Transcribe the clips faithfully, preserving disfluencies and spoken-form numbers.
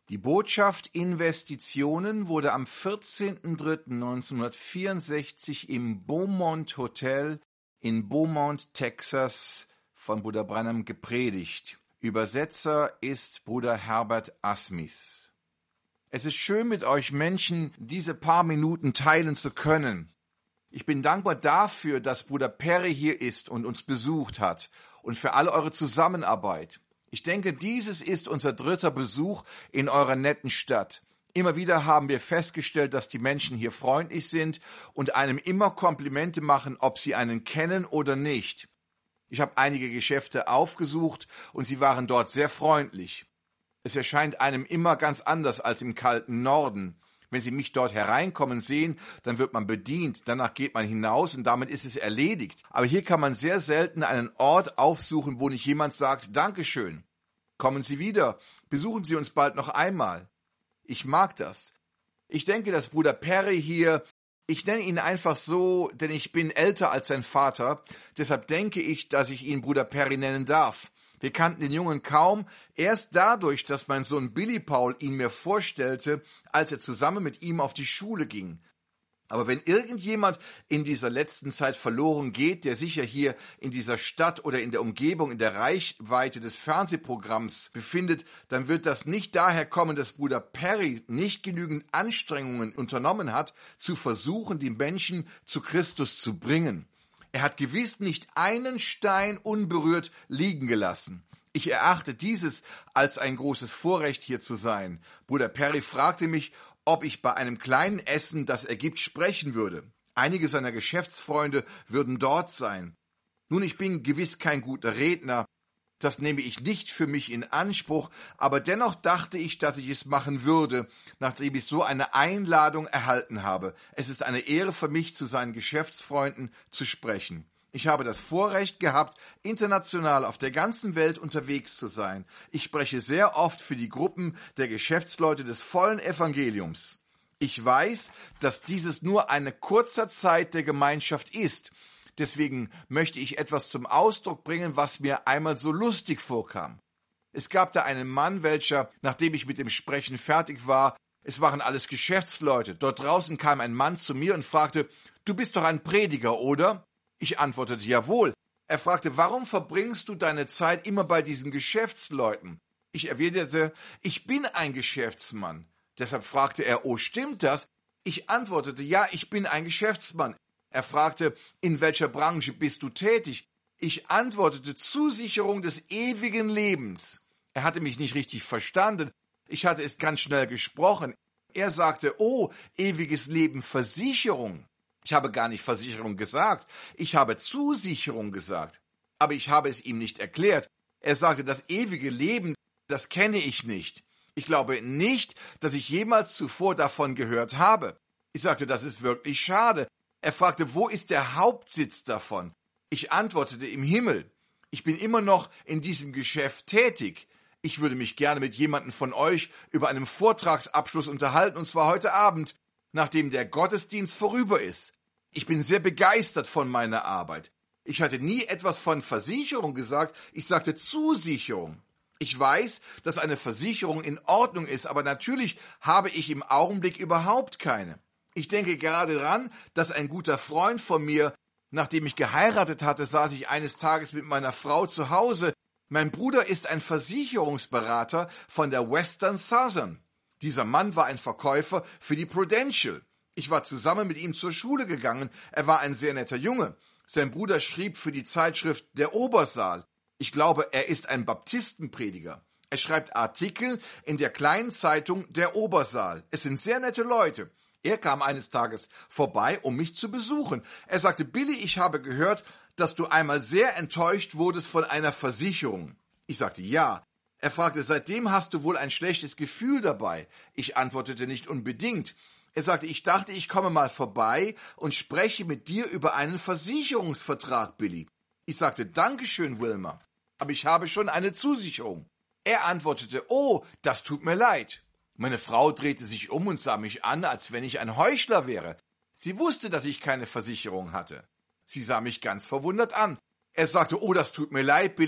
Die Botschaft Investitionen wurde am vierzehnten dritten neunzehnhundertvierundsechzig im Beaumont Hotel in Beaumont, Texas, von Bruder Branham gepredigt. Übersetzer ist Bruder Herbert Asmis. Es ist schön, mit euch Menschen diese paar Minuten teilen zu können. Ich bin dankbar dafür, dass Bruder Perry hier ist und uns besucht hat und für alle eure Zusammenarbeit. Ich denke, dieses ist unser dritter Besuch in eurer netten Stadt. Immer wieder haben wir festgestellt, dass die Menschen hier freundlich sind und einem immer Komplimente machen, ob sie einen kennen oder nicht. Ich habe einige Geschäfte aufgesucht und sie waren dort sehr freundlich. Es erscheint einem immer ganz anders als im kalten Norden. Wenn Sie mich dort hereinkommen sehen, dann wird man bedient, danach geht man hinaus und damit ist es erledigt. Aber hier kann man sehr selten einen Ort aufsuchen, wo nicht jemand sagt, Dankeschön. Kommen Sie wieder, besuchen Sie uns bald noch einmal. Ich mag das. Ich denke, dass Bruder Perry hier, ich nenne ihn einfach so, denn ich bin älter als sein Vater, deshalb denke ich, dass ich ihn Bruder Perry nennen darf. Wir kannten den Jungen kaum, erst dadurch, dass mein Sohn Billy Paul ihn mir vorstellte, als er zusammen mit ihm auf die Schule ging. Aber wenn irgendjemand in dieser letzten Zeit verloren geht, der sicher hier in dieser Stadt oder in der Umgebung, in der Reichweite des Fernsehprogramms befindet, dann wird das nicht daher kommen, dass Bruder Perry nicht genügend Anstrengungen unternommen hat, zu versuchen, die Menschen zu Christus zu bringen. Er hat gewiss nicht einen Stein unberührt liegen gelassen. Ich erachte dieses als ein großes Vorrecht, hier zu sein. Bruder Perry fragte mich, ob ich bei einem kleinen Essen, das er gibt, sprechen würde. Einige seiner Geschäftsfreunde würden dort sein. Nun, ich bin gewiss kein guter Redner, das nehme ich nicht für mich in Anspruch, aber dennoch dachte ich, dass ich es machen würde, nachdem ich so eine Einladung erhalten habe. Es ist eine Ehre für mich, zu seinen Geschäftsfreunden zu sprechen. Ich habe das Vorrecht gehabt, international auf der ganzen Welt unterwegs zu sein. Ich spreche sehr oft für die Gruppen der Geschäftsleute des vollen Evangeliums. Ich weiß, dass dieses nur eine kurze Zeit der Gemeinschaft ist. Deswegen möchte ich etwas zum Ausdruck bringen, was mir einmal so lustig vorkam. Es gab da einen Mann, welcher, nachdem ich mit dem Sprechen fertig war, es waren alles Geschäftsleute, dort draußen kam ein Mann zu mir und fragte, »Du bist doch ein Prediger, oder?« Ich antwortete, »Jawohl.« Er fragte, »Warum verbringst du deine Zeit immer bei diesen Geschäftsleuten?« Ich erwiderte, »Ich bin ein Geschäftsmann.« Deshalb fragte er, »Oh, stimmt das?« Ich antwortete, »Ja, ich bin ein Geschäftsmann.« Er fragte, in welcher Branche bist du tätig? Ich antwortete, Zusicherung des ewigen Lebens. Er hatte mich nicht richtig verstanden. Ich hatte es ganz schnell gesprochen. Er sagte, oh, ewiges Leben, Versicherung. Ich habe gar nicht Versicherung gesagt. Ich habe Zusicherung gesagt. Aber ich habe es ihm nicht erklärt. Er sagte, das ewige Leben, das kenne ich nicht. Ich glaube nicht, dass ich jemals zuvor davon gehört habe. Ich sagte, das ist wirklich schade. Er fragte, wo ist der Hauptsitz davon? Ich antwortete, im Himmel. Ich bin immer noch in diesem Geschäft tätig. Ich würde mich gerne mit jemandem von euch über einen Vortragsabschluss unterhalten, und zwar heute Abend, nachdem der Gottesdienst vorüber ist. Ich bin sehr begeistert von meiner Arbeit. Ich hatte nie etwas von Versicherung gesagt, ich sagte Zusicherung. Ich weiß, dass eine Versicherung in Ordnung ist, aber natürlich habe ich im Augenblick überhaupt keine. Ich denke gerade daran, dass ein guter Freund von mir, nachdem ich geheiratet hatte, saß ich eines Tages mit meiner Frau zu Hause. Mein Bruder ist ein Versicherungsberater von der Western Southern. Dieser Mann war ein Verkäufer für die Prudential. Ich war zusammen mit ihm zur Schule gegangen. Er war ein sehr netter Junge. Sein Bruder schrieb für die Zeitschrift Der Obersaal. Ich glaube, er ist ein Baptistenprediger. Er schreibt Artikel in der kleinen Zeitung Der Obersaal. Es sind sehr nette Leute. Er kam eines Tages vorbei, um mich zu besuchen. Er sagte, Billy, ich habe gehört, dass du einmal sehr enttäuscht wurdest von einer Versicherung. Ich sagte, ja. Er fragte, seitdem hast du wohl ein schlechtes Gefühl dabei. Ich antwortete, nicht unbedingt. Er sagte, ich dachte, ich komme mal vorbei und spreche mit dir über einen Versicherungsvertrag, Billy. Ich sagte, Dankeschön, Wilmer, aber ich habe schon eine Zusicherung. Er antwortete, oh, das tut mir leid. Meine Frau drehte sich um und sah mich an, als wenn ich ein Heuchler wäre. Sie wusste, dass ich keine Versicherung hatte. Sie sah mich ganz verwundert an. Er sagte, oh, das tut mir leid, Billy,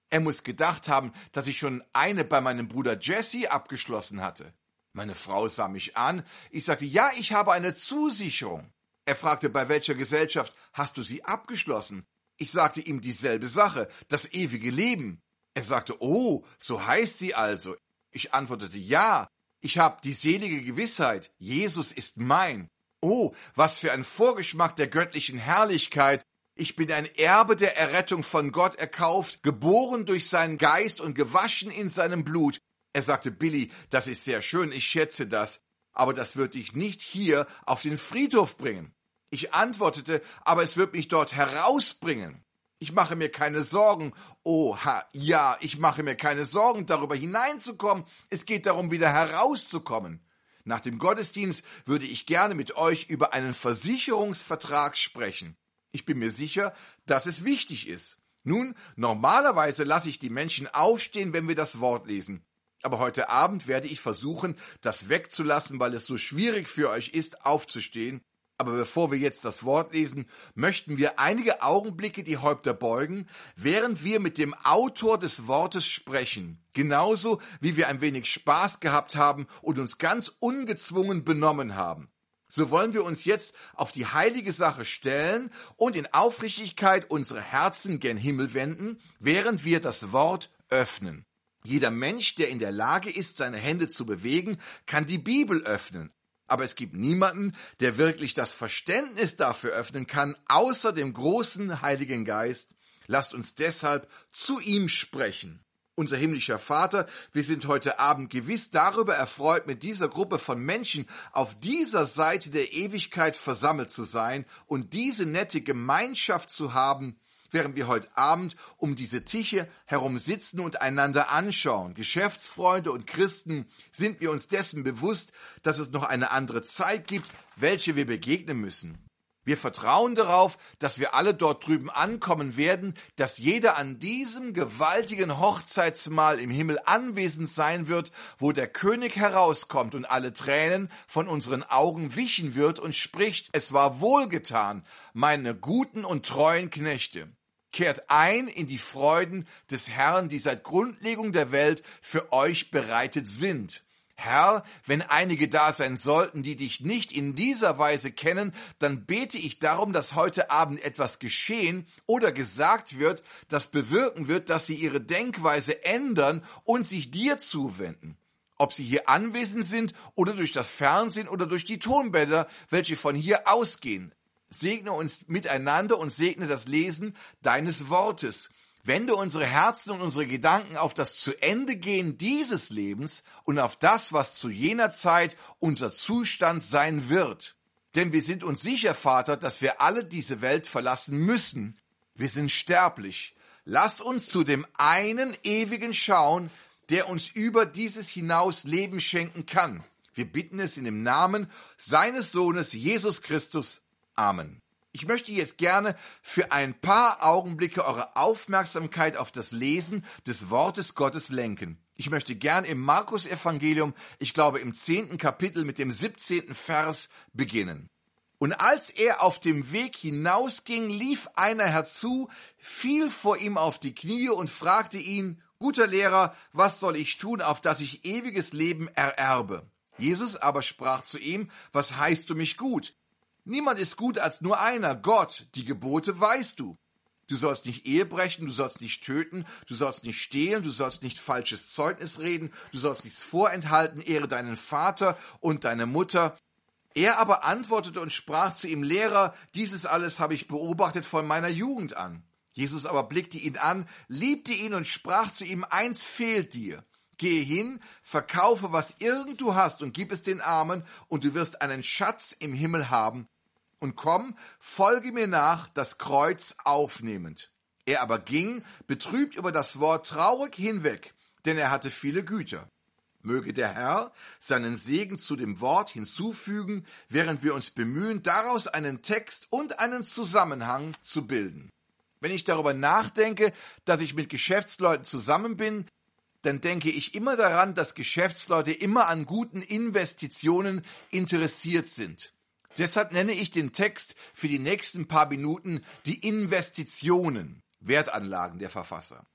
Er muss gedacht haben, dass ich schon eine bei meinem Bruder Jesse abgeschlossen hatte. Meine Frau sah mich an. Ich sagte, ja, ich habe eine Zusicherung. Er fragte, bei welcher Gesellschaft hast du sie abgeschlossen? Ich sagte ihm dieselbe Sache, das ewige Leben. Er sagte, oh, so heißt sie also. Ich antwortete, ja, ich habe die selige Gewissheit, Jesus ist mein. Oh, was für ein Vorgeschmack der göttlichen Herrlichkeit. Ich bin ein Erbe der Errettung von Gott erkauft, geboren durch seinen Geist und gewaschen in seinem Blut. Er sagte, Billy, das ist sehr schön, ich schätze das, aber das wird dich nicht hier auf den Friedhof bringen. Ich antwortete, aber es wird mich dort herausbringen. Ich mache mir keine Sorgen. Oha, ja, ich mache mir keine Sorgen, darüber hineinzukommen. Es geht darum, wieder herauszukommen. Nach dem Gottesdienst würde ich gerne mit euch über einen Versicherungsvertrag sprechen. Ich bin mir sicher, dass es wichtig ist. Nun, normalerweise lasse ich die Menschen aufstehen, wenn wir das Wort lesen. Aber heute Abend werde ich versuchen, das wegzulassen, weil es so schwierig für euch ist, aufzustehen. Aber bevor wir jetzt das Wort lesen, möchten wir einige Augenblicke die Häupter beugen, während wir mit dem Autor des Wortes sprechen. Genauso wie wir ein wenig Spaß gehabt haben und uns ganz ungezwungen benommen haben. So wollen wir uns jetzt auf die heilige Sache stellen und in Aufrichtigkeit unsere Herzen gen Himmel wenden, während wir das Wort öffnen. Jeder Mensch, der in der Lage ist, seine Hände zu bewegen, kann die Bibel öffnen. Aber es gibt niemanden, der wirklich das Verständnis dafür öffnen kann, außer dem großen Heiligen Geist. Lasst uns deshalb zu ihm sprechen. Unser himmlischer Vater, wir sind heute Abend gewiss darüber erfreut, mit dieser Gruppe von Menschen auf dieser Seite der Ewigkeit versammelt zu sein und diese nette Gemeinschaft zu haben, während wir heute Abend um diese Tische herum sitzen und einander anschauen. Geschäftsfreunde und Christen, sind wir uns dessen bewusst, dass es noch eine andere Zeit gibt, welche wir begegnen müssen. Wir vertrauen darauf, dass wir alle dort drüben ankommen werden, dass jeder an diesem gewaltigen Hochzeitsmahl im Himmel anwesend sein wird, wo der König herauskommt und alle Tränen von unseren Augen wischen wird und spricht, es war wohlgetan, meine guten und treuen Knechte. Kehrt ein in die Freuden des Herrn, die seit Grundlegung der Welt für euch bereitet sind. Herr, wenn einige da sein sollten, die dich nicht in dieser Weise kennen, dann bete ich darum, dass heute Abend etwas geschehen oder gesagt wird, das bewirken wird, dass sie ihre Denkweise ändern und sich dir zuwenden. Ob sie hier anwesend sind oder durch das Fernsehen oder durch die Tonbänder, welche von hier ausgehen. Segne uns miteinander und segne das Lesen deines Wortes. Wende unsere Herzen und unsere Gedanken auf das Zu-Ende-Gehen dieses Lebens und auf das, was zu jener Zeit unser Zustand sein wird. Denn wir sind uns sicher, Vater, dass wir alle diese Welt verlassen müssen. Wir sind sterblich. Lass uns zu dem einen Ewigen schauen, der uns über dieses hinaus Leben schenken kann. Wir bitten es in dem Namen seines Sohnes Jesus Christus. Amen. Ich möchte jetzt gerne für ein paar Augenblicke eure Aufmerksamkeit auf das Lesen des Wortes Gottes lenken. Ich möchte gern im Markus-Evangelium, ich glaube im zehnten Kapitel mit dem siebzehnten Vers beginnen. Und als er auf dem Weg hinausging, lief einer herzu, fiel vor ihm auf die Knie und fragte ihn, guter Lehrer, was soll ich tun, auf dass ich ewiges Leben ererbe? Jesus aber sprach zu ihm, was heißt du mich gut? Niemand ist gut als nur einer, Gott. Die Gebote weißt du. Du sollst nicht Ehe brechen, du sollst nicht töten, du sollst nicht stehlen, du sollst nicht falsches Zeugnis reden, du sollst nichts vorenthalten, ehre deinen Vater und deine Mutter. Er aber antwortete und sprach zu ihm, Lehrer, dieses alles habe ich beobachtet von meiner Jugend an. Jesus aber blickte ihn an, liebte ihn und sprach zu ihm, eins fehlt dir. Gehe hin, verkaufe, was irgend du hast und gib es den Armen, und du wirst einen Schatz im Himmel haben. Und komm, folge mir nach, das Kreuz aufnehmend. Er aber ging, betrübt über das Wort, traurig hinweg, denn er hatte viele Güter. Möge der Herr seinen Segen zu dem Wort hinzufügen, während wir uns bemühen, daraus einen Text und einen Zusammenhang zu bilden. Wenn ich darüber nachdenke, dass ich mit Geschäftsleuten zusammen bin, dann denke ich immer daran, dass Geschäftsleute immer an guten Investitionen interessiert sind. Deshalb nenne ich den Text für die nächsten paar Minuten die Investitionen, Wertanlagen der Verfasser.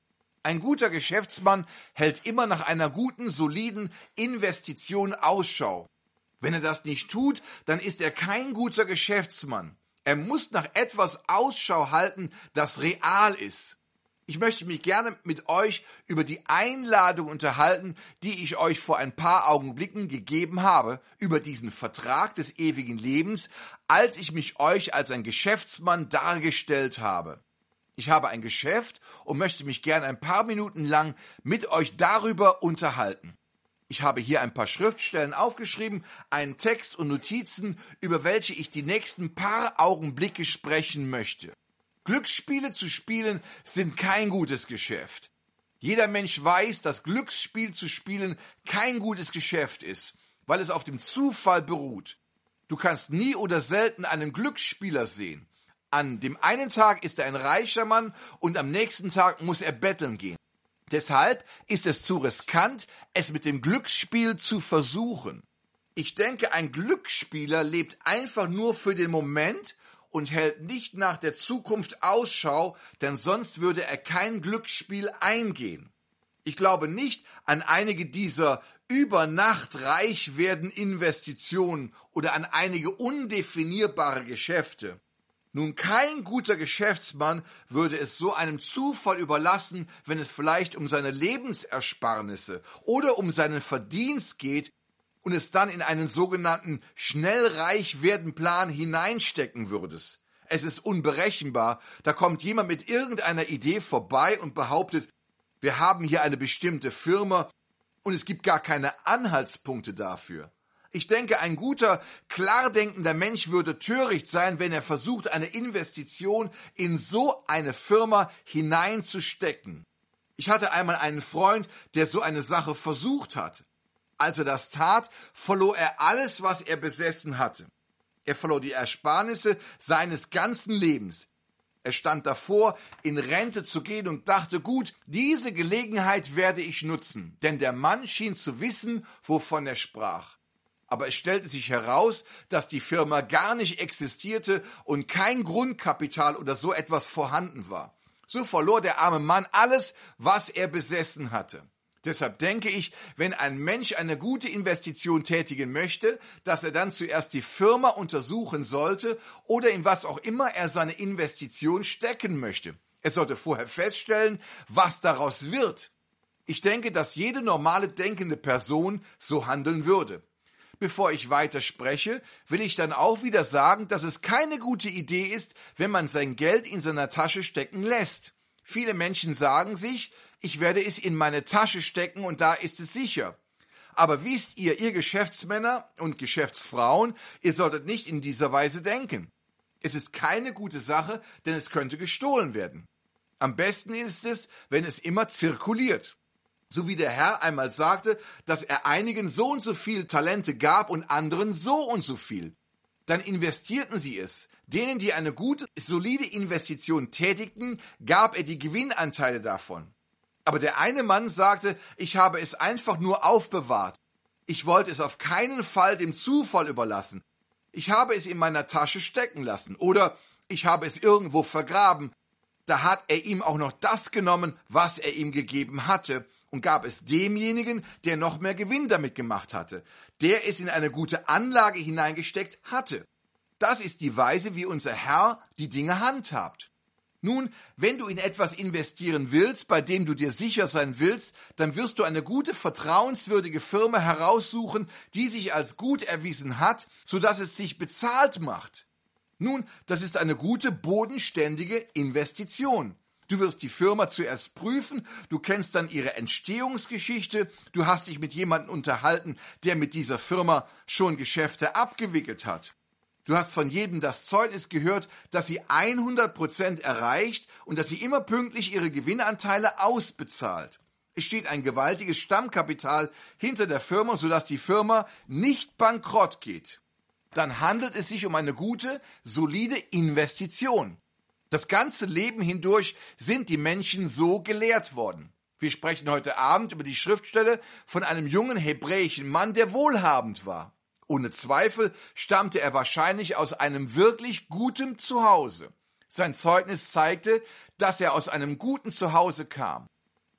Ein guter Geschäftsmann hält immer nach einer guten, soliden Investition Ausschau. Wenn er das nicht tut, dann ist er kein guter Geschäftsmann. Er muss nach etwas Ausschau halten, das real ist. Ich möchte mich gerne mit euch über die Einladung unterhalten, die ich euch vor ein paar Augenblicken gegeben habe, über diesen Vertrag des ewigen Lebens, als ich mich euch als ein Geschäftsmann dargestellt habe. Ich habe ein Geschäft und möchte mich gerne ein paar Minuten lang mit euch darüber unterhalten. Ich habe hier ein paar Schriftstellen aufgeschrieben, einen Text und Notizen, über welche ich die nächsten paar Augenblicke sprechen möchte. Glücksspiele zu spielen sind kein gutes Geschäft. Jeder Mensch weiß, dass Glücksspiel zu spielen kein gutes Geschäft ist, weil es auf dem Zufall beruht. Du kannst nie oder selten einen Glücksspieler sehen. An dem einen Tag ist er ein reicher Mann und am nächsten Tag muss er betteln gehen. Deshalb ist es zu riskant, es mit dem Glücksspiel zu versuchen. Ich denke, ein Glücksspieler lebt einfach nur für den Moment und hält nicht nach der Zukunft Ausschau, denn sonst würde er kein Glücksspiel eingehen. Ich glaube nicht an einige dieser über Nacht reich werden Investitionen oder an einige undefinierbare Geschäfte. Nun, kein guter Geschäftsmann würde es so einem Zufall überlassen, wenn es vielleicht um seine Lebensersparnisse oder um seinen Verdienst geht und es dann in einen sogenannten Schnellreich-werden-Plan hineinstecken würdest. Es ist unberechenbar, da kommt jemand mit irgendeiner Idee vorbei und behauptet, wir haben hier eine bestimmte Firma und es gibt gar keine Anhaltspunkte dafür. Ich denke, ein guter, klar denkender Mensch würde töricht sein, wenn er versucht, eine Investition in so eine Firma hineinzustecken. Ich hatte einmal einen Freund, der so eine Sache versucht hat. Als er das tat, verlor er alles, was er besessen hatte. Er verlor die Ersparnisse seines ganzen Lebens. Er stand davor, in Rente zu gehen und dachte, gut, diese Gelegenheit werde ich nutzen, denn der Mann schien zu wissen, wovon er sprach. Aber es stellte sich heraus, dass die Firma gar nicht existierte und kein Grundkapital oder so etwas vorhanden war. So verlor der arme Mann alles, was er besessen hatte. Deshalb denke ich, wenn ein Mensch eine gute Investition tätigen möchte, dass er dann zuerst die Firma untersuchen sollte oder in was auch immer er seine Investition stecken möchte. Er sollte vorher feststellen, was daraus wird. Ich denke, dass jede normale denkende Person so handeln würde. Bevor ich weiter spreche, will ich dann auch wieder sagen, dass es keine gute Idee ist, wenn man sein Geld in seiner Tasche stecken lässt. Viele Menschen sagen sich, ich werde es in meine Tasche stecken und da ist es sicher. Aber wisst ihr, ihr Geschäftsmänner und Geschäftsfrauen, ihr solltet nicht in dieser Weise denken. Es ist keine gute Sache, denn es könnte gestohlen werden. Am besten ist es, wenn es immer zirkuliert. So wie der Herr einmal sagte, dass er einigen so und so viel Talente gab und anderen so und so viel. Dann investierten sie es. Denen, die eine gute, solide Investition tätigten, gab er die Gewinnanteile davon. Aber der eine Mann sagte, ich habe es einfach nur aufbewahrt. Ich wollte es auf keinen Fall dem Zufall überlassen. Ich habe es in meiner Tasche stecken lassen oder ich habe es irgendwo vergraben. Da hat er ihm auch noch das genommen, was er ihm gegeben hatte und gab es demjenigen, der noch mehr Gewinn damit gemacht hatte, der es in eine gute Anlage hineingesteckt hatte. Das ist die Weise, wie unser Herr die Dinge handhabt. Nun, wenn du in etwas investieren willst, bei dem du dir sicher sein willst, dann wirst du eine gute, vertrauenswürdige Firma heraussuchen, die sich als gut erwiesen hat, sodass es sich bezahlt macht. Nun, das ist eine gute, bodenständige Investition. Du wirst die Firma zuerst prüfen, du kennst dann ihre Entstehungsgeschichte, du hast dich mit jemandem unterhalten, der mit dieser Firma schon Geschäfte abgewickelt hat. Du hast von jedem das Zeugnis gehört, dass sie hundert Prozent erreicht und dass sie immer pünktlich ihre Gewinnanteile ausbezahlt. Es steht ein gewaltiges Stammkapital hinter der Firma, sodass die Firma nicht bankrott geht. Dann handelt es sich um eine gute, solide Investition. Das ganze Leben hindurch sind die Menschen so gelehrt worden. Wir sprechen heute Abend über die Schriftstelle von einem jungen hebräischen Mann, der wohlhabend war. Ohne Zweifel stammte er wahrscheinlich aus einem wirklich guten Zuhause. Sein Zeugnis zeigte, dass er aus einem guten Zuhause kam.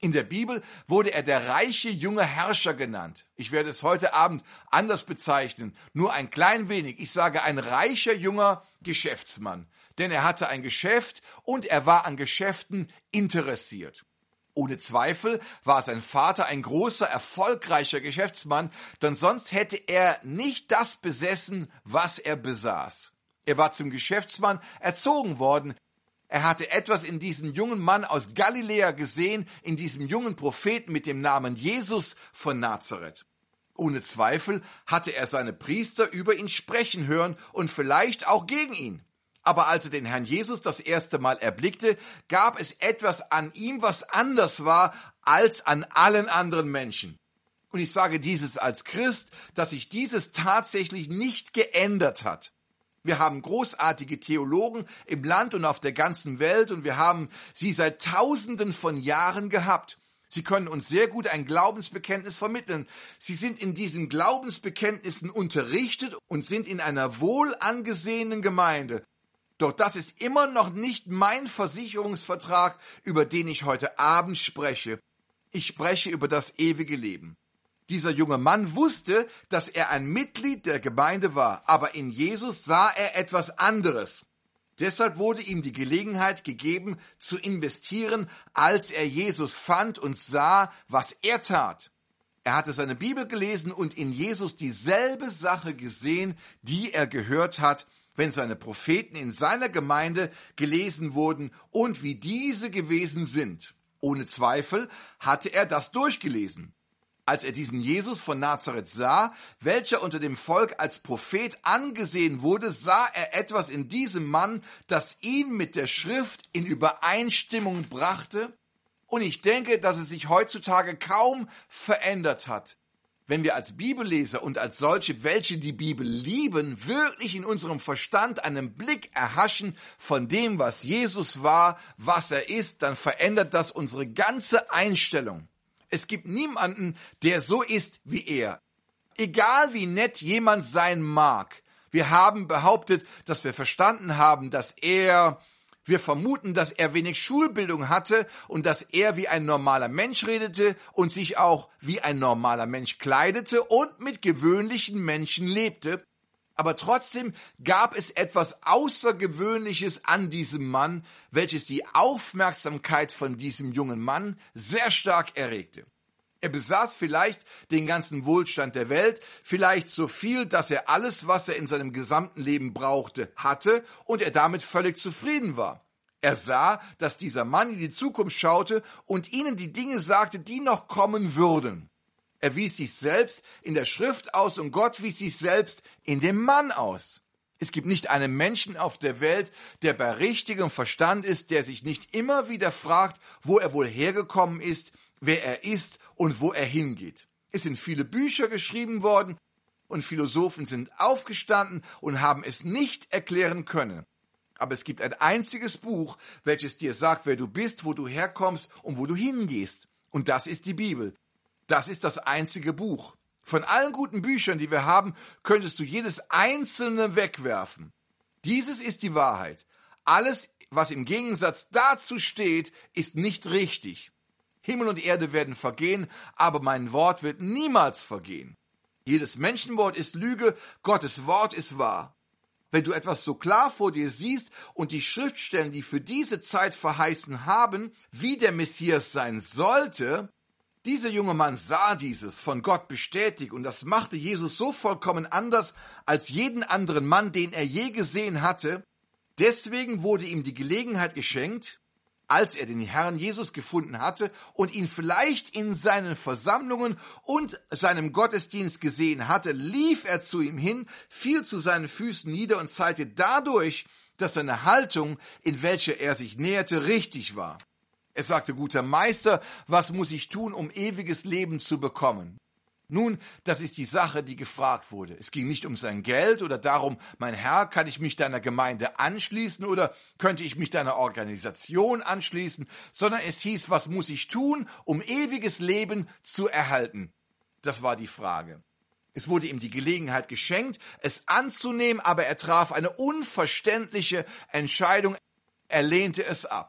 In der Bibel wurde er der reiche junge Herrscher genannt. Ich werde es heute Abend anders bezeichnen, nur ein klein wenig. Ich sage ein reicher junger Geschäftsmann, denn er hatte ein Geschäft und er war an Geschäften interessiert. Ohne Zweifel war sein Vater ein großer, erfolgreicher Geschäftsmann, denn sonst hätte er nicht das besessen, was er besaß. Er war zum Geschäftsmann erzogen worden. Er hatte etwas in diesem jungen Mann aus Galiläa gesehen, in diesem jungen Propheten mit dem Namen Jesus von Nazareth. Ohne Zweifel hatte er seine Priester über ihn sprechen hören und vielleicht auch gegen ihn. Aber als er den Herrn Jesus das erste Mal erblickte, gab es etwas an ihm, was anders war als an allen anderen Menschen. Und ich sage dieses als Christ, dass sich dieses tatsächlich nicht geändert hat. Wir haben großartige Theologen im Land und auf der ganzen Welt und wir haben sie seit Tausenden von Jahren gehabt. Sie können uns sehr gut ein Glaubensbekenntnis vermitteln. Sie sind in diesen Glaubensbekenntnissen unterrichtet und sind in einer wohl angesehenen Gemeinde. Doch das ist immer noch nicht mein Versicherungsvertrag, über den ich heute Abend spreche. Ich spreche über das ewige Leben. Dieser junge Mann wusste, dass er ein Mitglied der Gemeinde war, aber in Jesus sah er etwas anderes. Deshalb wurde ihm die Gelegenheit gegeben, zu investieren, als er Jesus fand und sah, was er tat. Er hatte seine Bibel gelesen und in Jesus dieselbe Sache gesehen, die er gehört hat, wenn seine Propheten in seiner Gemeinde gelesen wurden und wie diese gewesen sind. Ohne Zweifel hatte er das durchgelesen. Als er diesen Jesus von Nazareth sah, welcher unter dem Volk als Prophet angesehen wurde, sah er etwas in diesem Mann, das ihn mit der Schrift in Übereinstimmung brachte. Und ich denke, dass es sich heutzutage kaum verändert hat. Wenn wir als Bibelleser und als solche, welche die Bibel lieben, wirklich in unserem Verstand einen Blick erhaschen von dem, was Jesus war, was er ist, dann verändert das unsere ganze Einstellung. Es gibt niemanden, der so ist wie er. Egal wie nett jemand sein mag. Wir haben behauptet, dass wir verstanden haben, dass er, wir vermuten, dass er wenig Schulbildung hatte und dass er wie ein normaler Mensch redete und sich auch wie ein normaler Mensch kleidete und mit gewöhnlichen Menschen lebte. Aber trotzdem gab es etwas Außergewöhnliches an diesem Mann, welches die Aufmerksamkeit von diesem jungen Mann sehr stark erregte. Er besaß vielleicht den ganzen Wohlstand der Welt, vielleicht so viel, dass er alles, was er in seinem gesamten Leben brauchte, hatte und er damit völlig zufrieden war. Er sah, dass dieser Mann in die Zukunft schaute und ihnen die Dinge sagte, die noch kommen würden. Er wies sich selbst in der Schrift aus und Gott wies sich selbst in dem Mann aus. Es gibt nicht einen Menschen auf der Welt, der bei richtigem Verstand ist, der sich nicht immer wieder fragt, wo er wohl hergekommen ist, wer er ist und wo er hingeht. Es sind viele Bücher geschrieben worden und Philosophen sind aufgestanden und haben es nicht erklären können. Aber es gibt ein einziges Buch, welches dir sagt, wer du bist, wo du herkommst und wo du hingehst. Und das ist die Bibel. Das ist das einzige Buch. Von allen guten Büchern, die wir haben, könntest du jedes einzelne wegwerfen. Dieses ist die Wahrheit. Alles, was im Gegensatz dazu steht, ist nicht richtig. Himmel und Erde werden vergehen, aber mein Wort wird niemals vergehen. Jedes Menschenwort ist Lüge, Gottes Wort ist wahr. Wenn du etwas so klar vor dir siehst und die Schriftstellen, die für diese Zeit verheißen haben, wie der Messias sein sollte, dieser junge Mann sah dieses, von Gott bestätigt, und das machte Jesus so vollkommen anders als jeden anderen Mann, den er je gesehen hatte. Deswegen wurde ihm die Gelegenheit geschenkt, als er den Herrn Jesus gefunden hatte und ihn vielleicht in seinen Versammlungen und seinem Gottesdienst gesehen hatte, lief er zu ihm hin, fiel zu seinen Füßen nieder und zeigte dadurch, dass seine Haltung, in welcher er sich näherte, richtig war. Er sagte, guter Meister, was muss ich tun, um ewiges Leben zu bekommen? Nun, das ist die Sache, die gefragt wurde. Es ging nicht um sein Geld oder darum, mein Herr, kann ich mich deiner Gemeinde anschließen oder könnte ich mich deiner Organisation anschließen, sondern es hieß, was muss ich tun, um ewiges Leben zu erhalten? Das war die Frage. Es wurde ihm die Gelegenheit geschenkt, es anzunehmen, aber er traf eine unverständliche Entscheidung. Er lehnte es ab.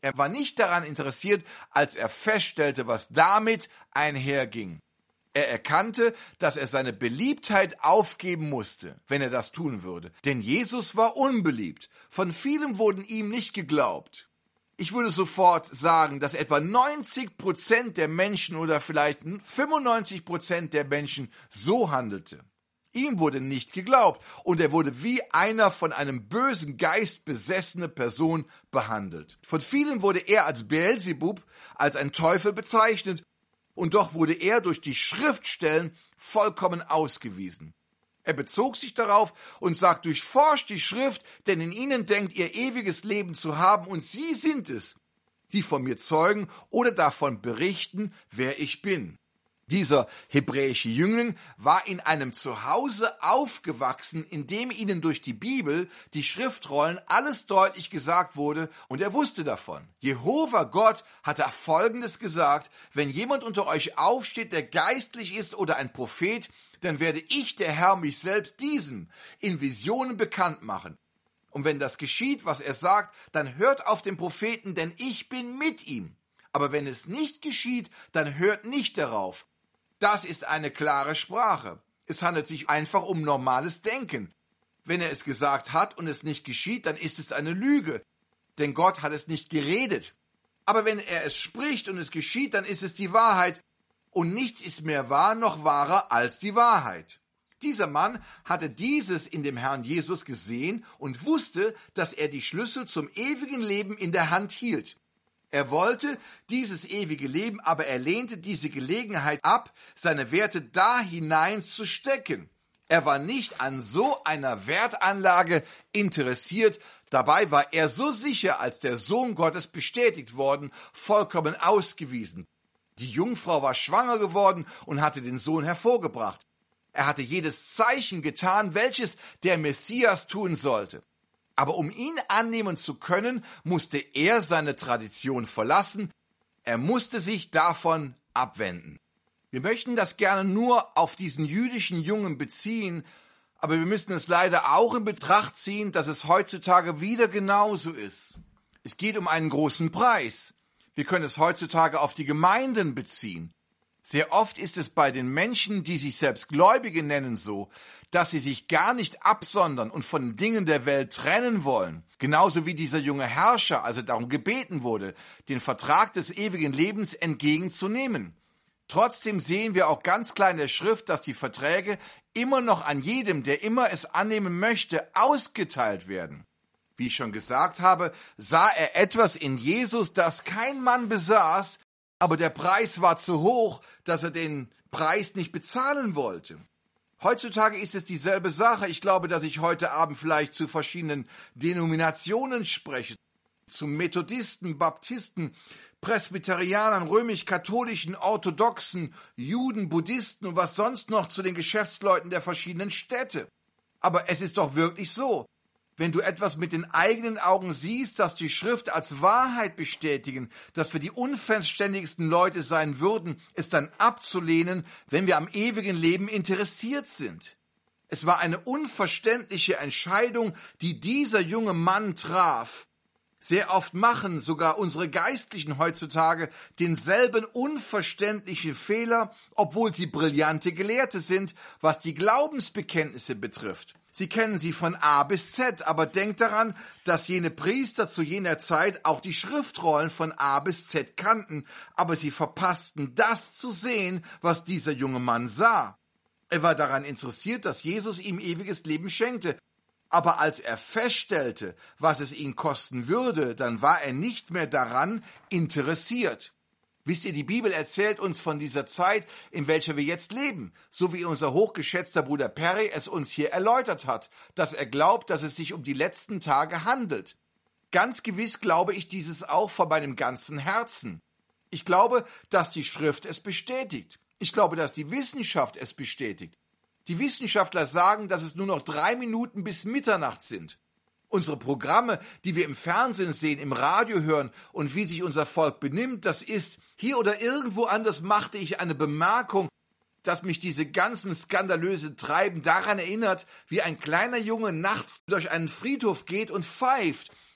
Er war nicht daran interessiert, als er feststellte, was damit einherging. Er erkannte, dass er seine Beliebtheit aufgeben musste, wenn er das tun würde. Denn Jesus war unbeliebt. Von vielen wurden ihm nicht geglaubt. Ich würde sofort sagen, dass etwa neunzig Prozent der Menschen oder vielleicht fünfundneunzig Prozent der Menschen so handelte. Ihm wurde nicht geglaubt und er wurde wie einer von einem bösen Geist besessene Person behandelt. Von vielen wurde er als Beelzebub, als ein Teufel bezeichnet. Und doch wurde er durch die Schriftstellen vollkommen ausgewiesen. Er bezog sich darauf und sagt, durchforscht die Schrift, denn in ihnen denkt ihr ewiges Leben zu haben und sie sind es, die von mir zeugen oder davon berichten, wer ich bin. Dieser hebräische Jüngling war in einem Zuhause aufgewachsen, in dem ihnen durch die Bibel, die Schriftrollen, alles deutlich gesagt wurde und er wusste davon. Jehova Gott hatte Folgendes gesagt: Wenn jemand unter euch aufsteht, der geistlich ist oder ein Prophet, dann werde ich, der Herr, mich selbst diesem in Visionen bekannt machen. Und wenn das geschieht, was er sagt, dann hört auf den Propheten, denn ich bin mit ihm. Aber wenn es nicht geschieht, dann hört nicht darauf. Das ist eine klare Sprache. Es handelt sich einfach um normales Denken. Wenn er es gesagt hat und es nicht geschieht, dann ist es eine Lüge. Denn Gott hat es nicht geredet. Aber wenn er es spricht und es geschieht, dann ist es die Wahrheit. Und nichts ist mehr wahr noch wahrer als die Wahrheit. Dieser Mann hatte dieses in dem Herrn Jesus gesehen und wusste, dass er die Schlüssel zum ewigen Leben in der Hand hielt. Er wollte dieses ewige Leben, aber er lehnte diese Gelegenheit ab, seine Werte da hinein zu stecken. Er war nicht an so einer Wertanlage interessiert. Dabei war er so sicher, als der Sohn Gottes bestätigt worden, vollkommen ausgewiesen. Die Jungfrau war schwanger geworden und hatte den Sohn hervorgebracht. Er hatte jedes Zeichen getan, welches der Messias tun sollte. Aber um ihn annehmen zu können, musste er seine Tradition verlassen. Er musste sich davon abwenden. Wir möchten das gerne nur auf diesen jüdischen Jungen beziehen, aber wir müssen es leider auch in Betracht ziehen, dass es heutzutage wieder genauso ist. Es geht um einen großen Preis. Wir können es heutzutage auf die Gemeinden beziehen. Sehr oft ist es bei den Menschen, die sich selbst Gläubige nennen, so, dass sie sich gar nicht absondern und von den Dingen der Welt trennen wollen. Genauso wie dieser junge Herrscher, als er darum gebeten wurde, den Vertrag des ewigen Lebens entgegenzunehmen. Trotzdem sehen wir auch ganz klar in der Schrift, dass die Verträge immer noch an jedem, der immer es annehmen möchte, ausgeteilt werden. Wie ich schon gesagt habe, sah er etwas in Jesus, das kein Mann besaß, aber der Preis war zu hoch, dass er den Preis nicht bezahlen wollte. Heutzutage ist es dieselbe Sache. Ich glaube, dass ich heute Abend vielleicht zu verschiedenen Denominationen spreche. Zu Methodisten, Baptisten, Presbyterianern, römisch-katholischen, Orthodoxen, Juden, Buddhisten und was sonst noch zu den Geschäftsleuten der verschiedenen Städte. Aber es ist doch wirklich so. Wenn du etwas mit den eigenen Augen siehst, das die Schrift als Wahrheit bestätigen, dass wir die unverständigsten Leute sein würden, es dann abzulehnen, wenn wir am ewigen Leben interessiert sind. Es war eine unverständliche Entscheidung, die dieser junge Mann traf. Sehr oft machen sogar unsere Geistlichen heutzutage denselben unverständlichen Fehler, obwohl sie brillante Gelehrte sind, was die Glaubensbekenntnisse betrifft. Sie kennen sie von A bis Z, aber denkt daran, dass jene Priester zu jener Zeit auch die Schriftrollen von A bis Z kannten, aber sie verpassten das zu sehen, was dieser junge Mann sah. Er war daran interessiert, dass Jesus ihm ewiges Leben schenkte. Aber als er feststellte, was es ihn kosten würde, dann war er nicht mehr daran interessiert. Wisst ihr, die Bibel erzählt uns von dieser Zeit, in welcher wir jetzt leben, so wie unser hochgeschätzter Bruder Perry es uns hier erläutert hat, dass er glaubt, dass es sich um die letzten Tage handelt. Ganz gewiss glaube ich dieses auch von meinem ganzen Herzen. Ich glaube, dass die Schrift es bestätigt. Ich glaube, dass die Wissenschaft es bestätigt. Die Wissenschaftler sagen, dass es nur noch drei Minuten bis Mitternacht sind. Unsere Programme, die wir im Fernsehen sehen, im Radio hören und wie sich unser Volk benimmt, das ist, hier oder irgendwo anders machte ich eine Bemerkung, dass mich diese ganzen skandalöse Treiben daran erinnert, wie ein kleiner Junge nachts durch einen Friedhof geht und pfeift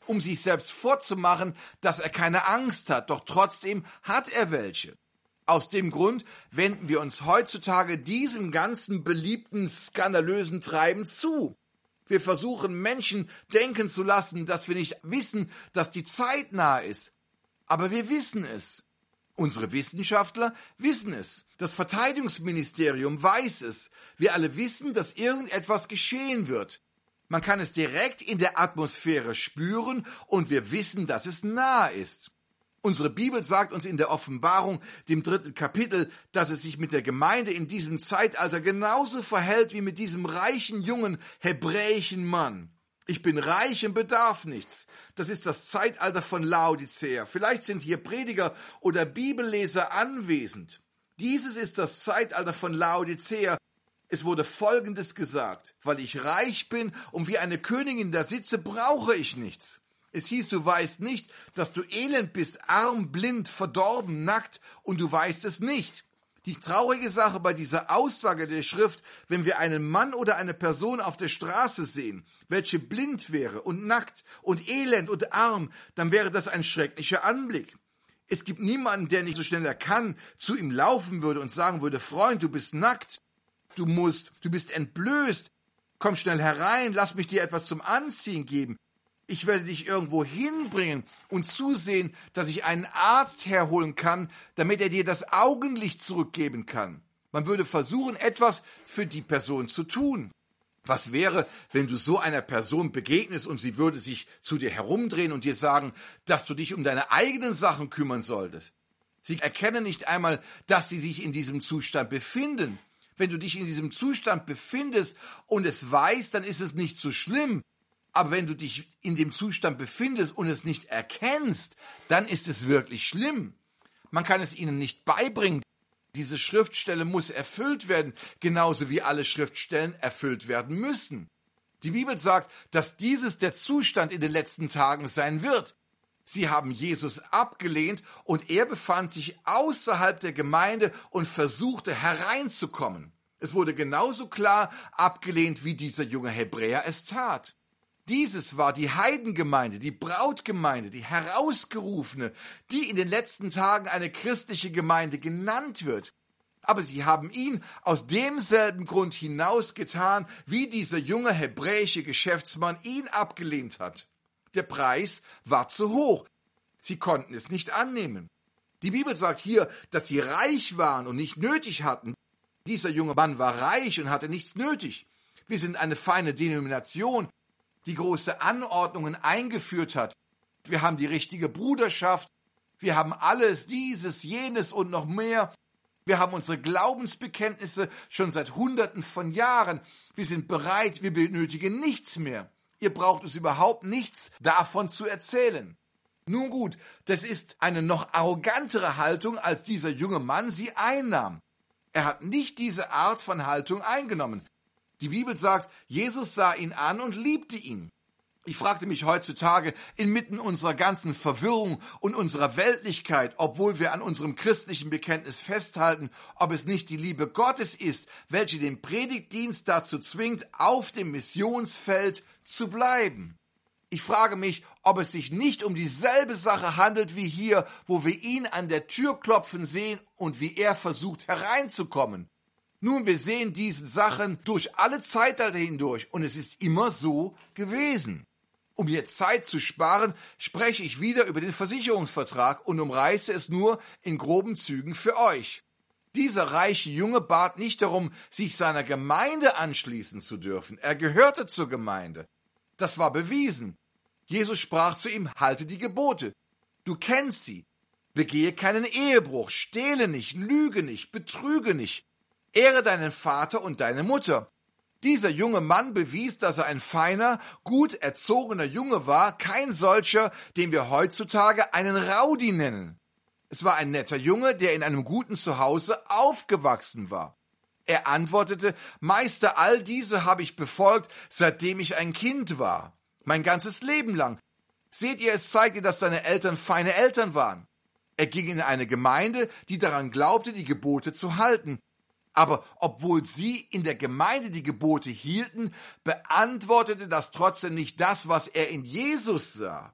um sich selbst vorzumachen, dass er keine Angst hat, doch trotzdem hat er welche. Aus dem Grund wenden wir uns heutzutage diesem ganzen beliebten, skandalösen Treiben zu. Wir versuchen, Menschen denken zu lassen, dass wir nicht wissen, dass die Zeit nahe ist. Aber wir wissen es. Unsere Wissenschaftler wissen es. Das Verteidigungsministerium weiß es. Wir alle wissen, dass irgendetwas geschehen wird. Man kann es direkt in der Atmosphäre spüren und wir wissen, dass es nahe ist. Unsere Bibel sagt uns in der Offenbarung, dem dritten Kapitel, dass es sich mit der Gemeinde in diesem Zeitalter genauso verhält wie mit diesem reichen, jungen, hebräischen Mann. Ich bin reich und bedarf nichts. Das ist das Zeitalter von Laodicea. Vielleicht sind hier Prediger oder Bibelleser anwesend. Dieses ist das Zeitalter von Laodicea. Es wurde Folgendes gesagt: Weil ich reich bin und wie eine Königin da sitze, brauche ich nichts. Es hieß, du weißt nicht, dass du elend bist, arm, blind, verdorben, nackt, und du weißt es nicht. Die traurige Sache bei dieser Aussage der Schrift, wenn wir einen Mann oder eine Person auf der Straße sehen, welche blind wäre und nackt und elend und arm, dann wäre das ein schrecklicher Anblick. Es gibt niemanden, der nicht so schnell er kann, zu ihm laufen würde und sagen würde: Freund, du bist nackt, du musst, du bist entblößt, komm schnell herein, lass mich dir etwas zum Anziehen geben. Ich werde dich irgendwo hinbringen und zusehen, dass ich einen Arzt herholen kann, damit er dir das Augenlicht zurückgeben kann. Man würde versuchen, etwas für die Person zu tun. Was wäre, wenn du so einer Person begegnest und sie würde sich zu dir herumdrehen und dir sagen, dass du dich um deine eigenen Sachen kümmern solltest? Sie erkennen nicht einmal, dass sie sich in diesem Zustand befinden. Wenn du dich in diesem Zustand befindest und es weißt, dann ist es nicht so schlimm. Aber wenn du dich in dem Zustand befindest und es nicht erkennst, dann ist es wirklich schlimm. Man kann es ihnen nicht beibringen. Diese Schriftstelle muss erfüllt werden, genauso wie alle Schriftstellen erfüllt werden müssen. Die Bibel sagt, dass dieses der Zustand in den letzten Tagen sein wird. Sie haben Jesus abgelehnt und er befand sich außerhalb der Gemeinde und versuchte hereinzukommen. Es wurde genauso klar abgelehnt, wie dieser junge Hebräer es tat. Dieses war die Heidengemeinde, die Brautgemeinde, die Herausgerufene, die in den letzten Tagen eine christliche Gemeinde genannt wird. Aber sie haben ihn aus demselben Grund hinausgetan, wie dieser junge hebräische Geschäftsmann ihn abgelehnt hat. Der Preis war zu hoch. Sie konnten es nicht annehmen. Die Bibel sagt hier, dass sie reich waren und nicht nötig hatten. Dieser junge Mann war reich und hatte nichts nötig. Wir sind eine feine Denomination, die große Anordnungen eingeführt hat. Wir haben die richtige Bruderschaft. Wir haben alles, dieses, jenes und noch mehr. Wir haben unsere Glaubensbekenntnisse schon seit Hunderten von Jahren. Wir sind bereit, wir benötigen nichts mehr. Ihr braucht uns überhaupt nichts davon zu erzählen. Nun gut, das ist eine noch arrogantere Haltung, als dieser junge Mann sie einnahm. Er hat nicht diese Art von Haltung eingenommen. Die Bibel sagt, Jesus sah ihn an und liebte ihn. Ich fragte mich heutzutage inmitten unserer ganzen Verwirrung und unserer Weltlichkeit, obwohl wir an unserem christlichen Bekenntnis festhalten, ob es nicht die Liebe Gottes ist, welche den Predigtdienst dazu zwingt, auf dem Missionsfeld zu bleiben. Ich frage mich, ob es sich nicht um dieselbe Sache handelt wie hier, wo wir ihn an der Tür klopfen sehen und wie er versucht hereinzukommen. Nun, wir sehen diese Sachen durch alle Zeitalter hindurch und es ist immer so gewesen. Um jetzt Zeit zu sparen, spreche ich wieder über den Versicherungsvertrag und umreiße es nur in groben Zügen für euch. Dieser reiche Junge bat nicht darum, sich seiner Gemeinde anschließen zu dürfen. Er gehörte zur Gemeinde. Das war bewiesen. Jesus sprach zu ihm, halte die Gebote. Du kennst sie. Begehe keinen Ehebruch, stehle nicht, lüge nicht, betrüge nicht. Ehre deinen Vater und deine Mutter. Dieser junge Mann bewies, dass er ein feiner, gut erzogener Junge war, kein solcher, den wir heutzutage einen Rowdy nennen. Es war ein netter Junge, der in einem guten Zuhause aufgewachsen war. Er antwortete, Meister, all diese habe ich befolgt, seitdem ich ein Kind war. Mein ganzes Leben lang. Seht ihr, es zeigt ihr, dass seine Eltern feine Eltern waren. Er ging in eine Gemeinde, die daran glaubte, die Gebote zu halten. Aber obwohl sie in der Gemeinde die Gebote hielten, beantwortete das trotzdem nicht das, was er in Jesus sah.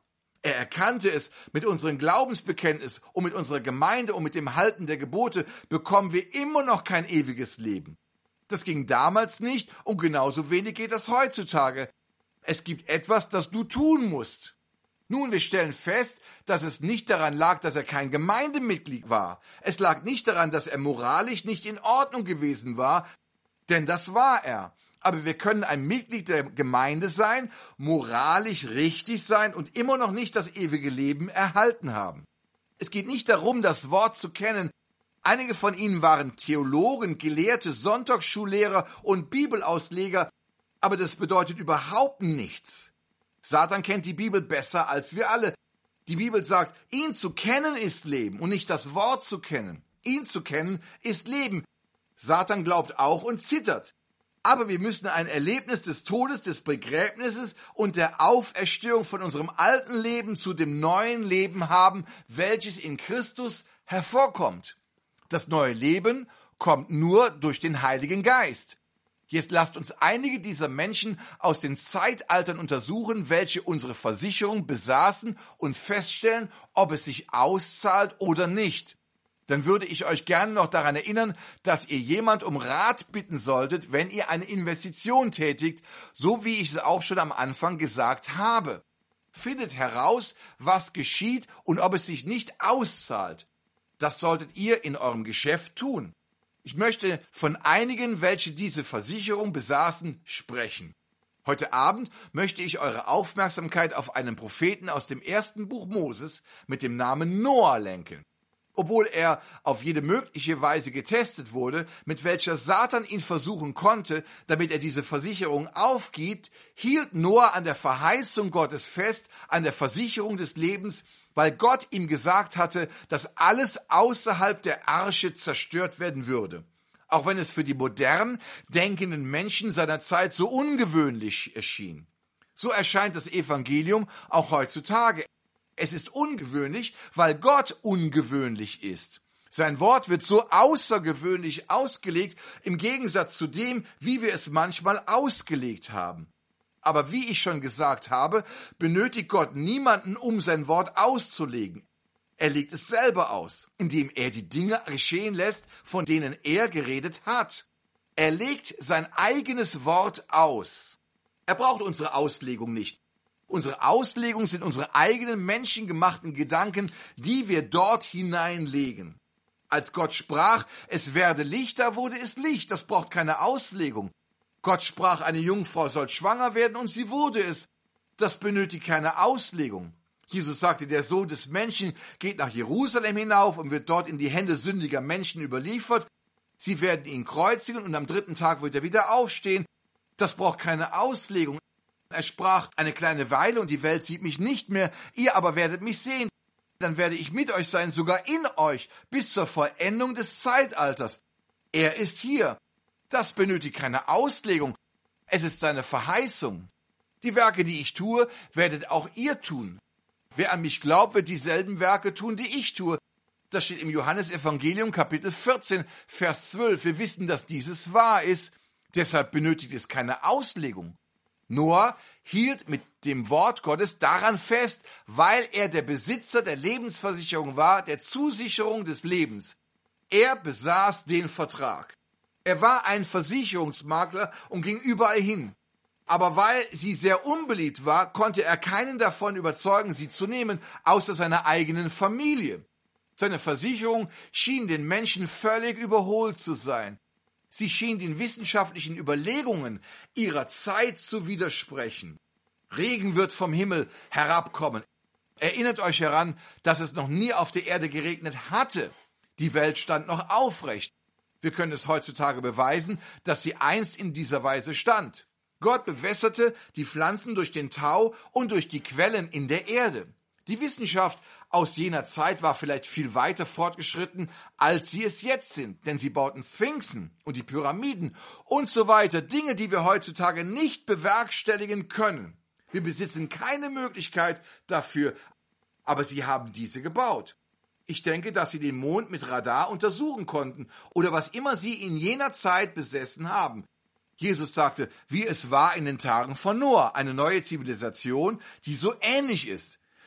Er erkannte es, mit unserem Glaubensbekenntnis und mit unserer Gemeinde und mit dem Halten der Gebote bekommen wir immer noch kein ewiges Leben. Das ging damals nicht und genauso wenig geht das heutzutage. Es gibt etwas, das du tun musst. Nun, wir stellen fest, dass es nicht daran lag, dass er kein Gemeindemitglied war. Es lag nicht daran, dass er moralisch nicht in Ordnung gewesen war, denn das war er. Aber wir können ein Mitglied der Gemeinde sein, moralisch richtig sein und immer noch nicht das ewige Leben erhalten haben. Es geht nicht darum, das Wort zu kennen. Einige von ihnen waren Theologen, Gelehrte, Sonntagsschullehrer und Bibelausleger, aber das bedeutet überhaupt nichts. Satan kennt die Bibel besser als wir alle. Die Bibel sagt, ihn zu kennen ist Leben und nicht das Wort zu kennen. Ihn zu kennen ist Leben. Satan glaubt auch und zittert. Aber wir müssen ein Erlebnis des Todes, des Begräbnisses und der Auferstehung von unserem alten Leben zu dem neuen Leben haben, welches in Christus hervorkommt. Das neue Leben kommt nur durch den Heiligen Geist. Jetzt lasst uns einige dieser Menschen aus den Zeitaltern untersuchen, welche unsere Versicherung besaßen und feststellen, ob es sich auszahlt oder nicht. Dann würde ich euch gerne noch daran erinnern, dass ihr jemand um Rat bitten solltet, wenn ihr eine Investition tätigt, so wie ich es auch schon am Anfang gesagt habe. Findet heraus, was geschieht und ob es sich nicht auszahlt. Das solltet ihr in eurem Geschäft tun. Ich möchte von einigen, welche diese Versicherung besaßen, sprechen. Heute Abend möchte ich eure Aufmerksamkeit auf einen Propheten aus dem ersten Buch Moses mit dem Namen Noah lenken. Obwohl er auf jede mögliche Weise getestet wurde, mit welcher Satan ihn versuchen konnte, damit er diese Versicherung aufgibt, hielt Noah an der Verheißung Gottes fest, an der Versicherung des Lebens, weil Gott ihm gesagt hatte, dass alles außerhalb der Arche zerstört werden würde. Auch wenn es für die modern denkenden Menschen seiner Zeit so ungewöhnlich erschien. So erscheint das Evangelium auch heutzutage. Es ist ungewöhnlich, weil Gott ungewöhnlich ist. Sein Wort wird so außergewöhnlich ausgelegt, im Gegensatz zu dem, wie wir es manchmal ausgelegt haben. Aber wie ich schon gesagt habe, benötigt Gott niemanden, um sein Wort auszulegen. Er legt es selber aus, indem er die Dinge geschehen lässt, von denen er geredet hat. Er legt sein eigenes Wort aus. Er braucht unsere Auslegung nicht. Unsere Auslegung sind unsere eigenen menschengemachten Gedanken, die wir dort hineinlegen. Als Gott sprach, es werde Licht, da wurde es Licht. Das braucht keine Auslegung. Gott sprach, eine Jungfrau soll schwanger werden und sie wurde es. Das benötigt keine Auslegung. Jesus sagte, der Sohn des Menschen geht nach Jerusalem hinauf und wird dort in die Hände sündiger Menschen überliefert. Sie werden ihn kreuzigen und am dritten Tag wird er wieder aufstehen. Das braucht keine Auslegung. Er sprach, eine kleine Weile und die Welt sieht mich nicht mehr, ihr aber werdet mich sehen. Dann werde ich mit euch sein, sogar in euch, bis zur Vollendung des Zeitalters. Er ist hier. Das benötigt keine Auslegung. Es ist seine Verheißung. Die Werke, die ich tue, werdet auch ihr tun. Wer an mich glaubt, wird dieselben Werke tun, die ich tue. Das steht im Johannesevangelium Kapitel vierzehn, Vers zwölf. Wir wissen, dass dieses wahr ist. Deshalb benötigt es keine Auslegung. Noah hielt mit dem Wort Gottes daran fest, weil er der Besitzer der Lebensversicherung war, der Zusicherung des Lebens. Er besaß den Vertrag. Er war ein Versicherungsmakler und ging überall hin. Aber weil sie sehr unbeliebt war, konnte er keinen davon überzeugen, sie zu nehmen, außer seiner eigenen Familie. Seine Versicherung schien den Menschen völlig überholt zu sein. Sie schien den wissenschaftlichen Überlegungen ihrer Zeit zu widersprechen. Regen wird vom Himmel herabkommen. Erinnert euch heran, dass es noch nie auf der Erde geregnet hatte. Die Welt stand noch aufrecht. Wir können es heutzutage beweisen, dass sie einst in dieser Weise stand. Gott bewässerte die Pflanzen durch den Tau und durch die Quellen in der Erde. Die Wissenschaft aus jener Zeit war vielleicht viel weiter fortgeschritten, als sie es jetzt sind, denn sie bauten Sphinxen und die Pyramiden und so weiter, Dinge, die wir heutzutage nicht bewerkstelligen können. Wir besitzen keine Möglichkeit dafür, aber sie haben diese gebaut. Ich denke, dass sie den Mond mit Radar untersuchen konnten oder was immer sie in jener Zeit besessen haben. Jesus sagte, wie es war in den Tagen von Noah, eine neue Zivilisation, die so ähnlich ist.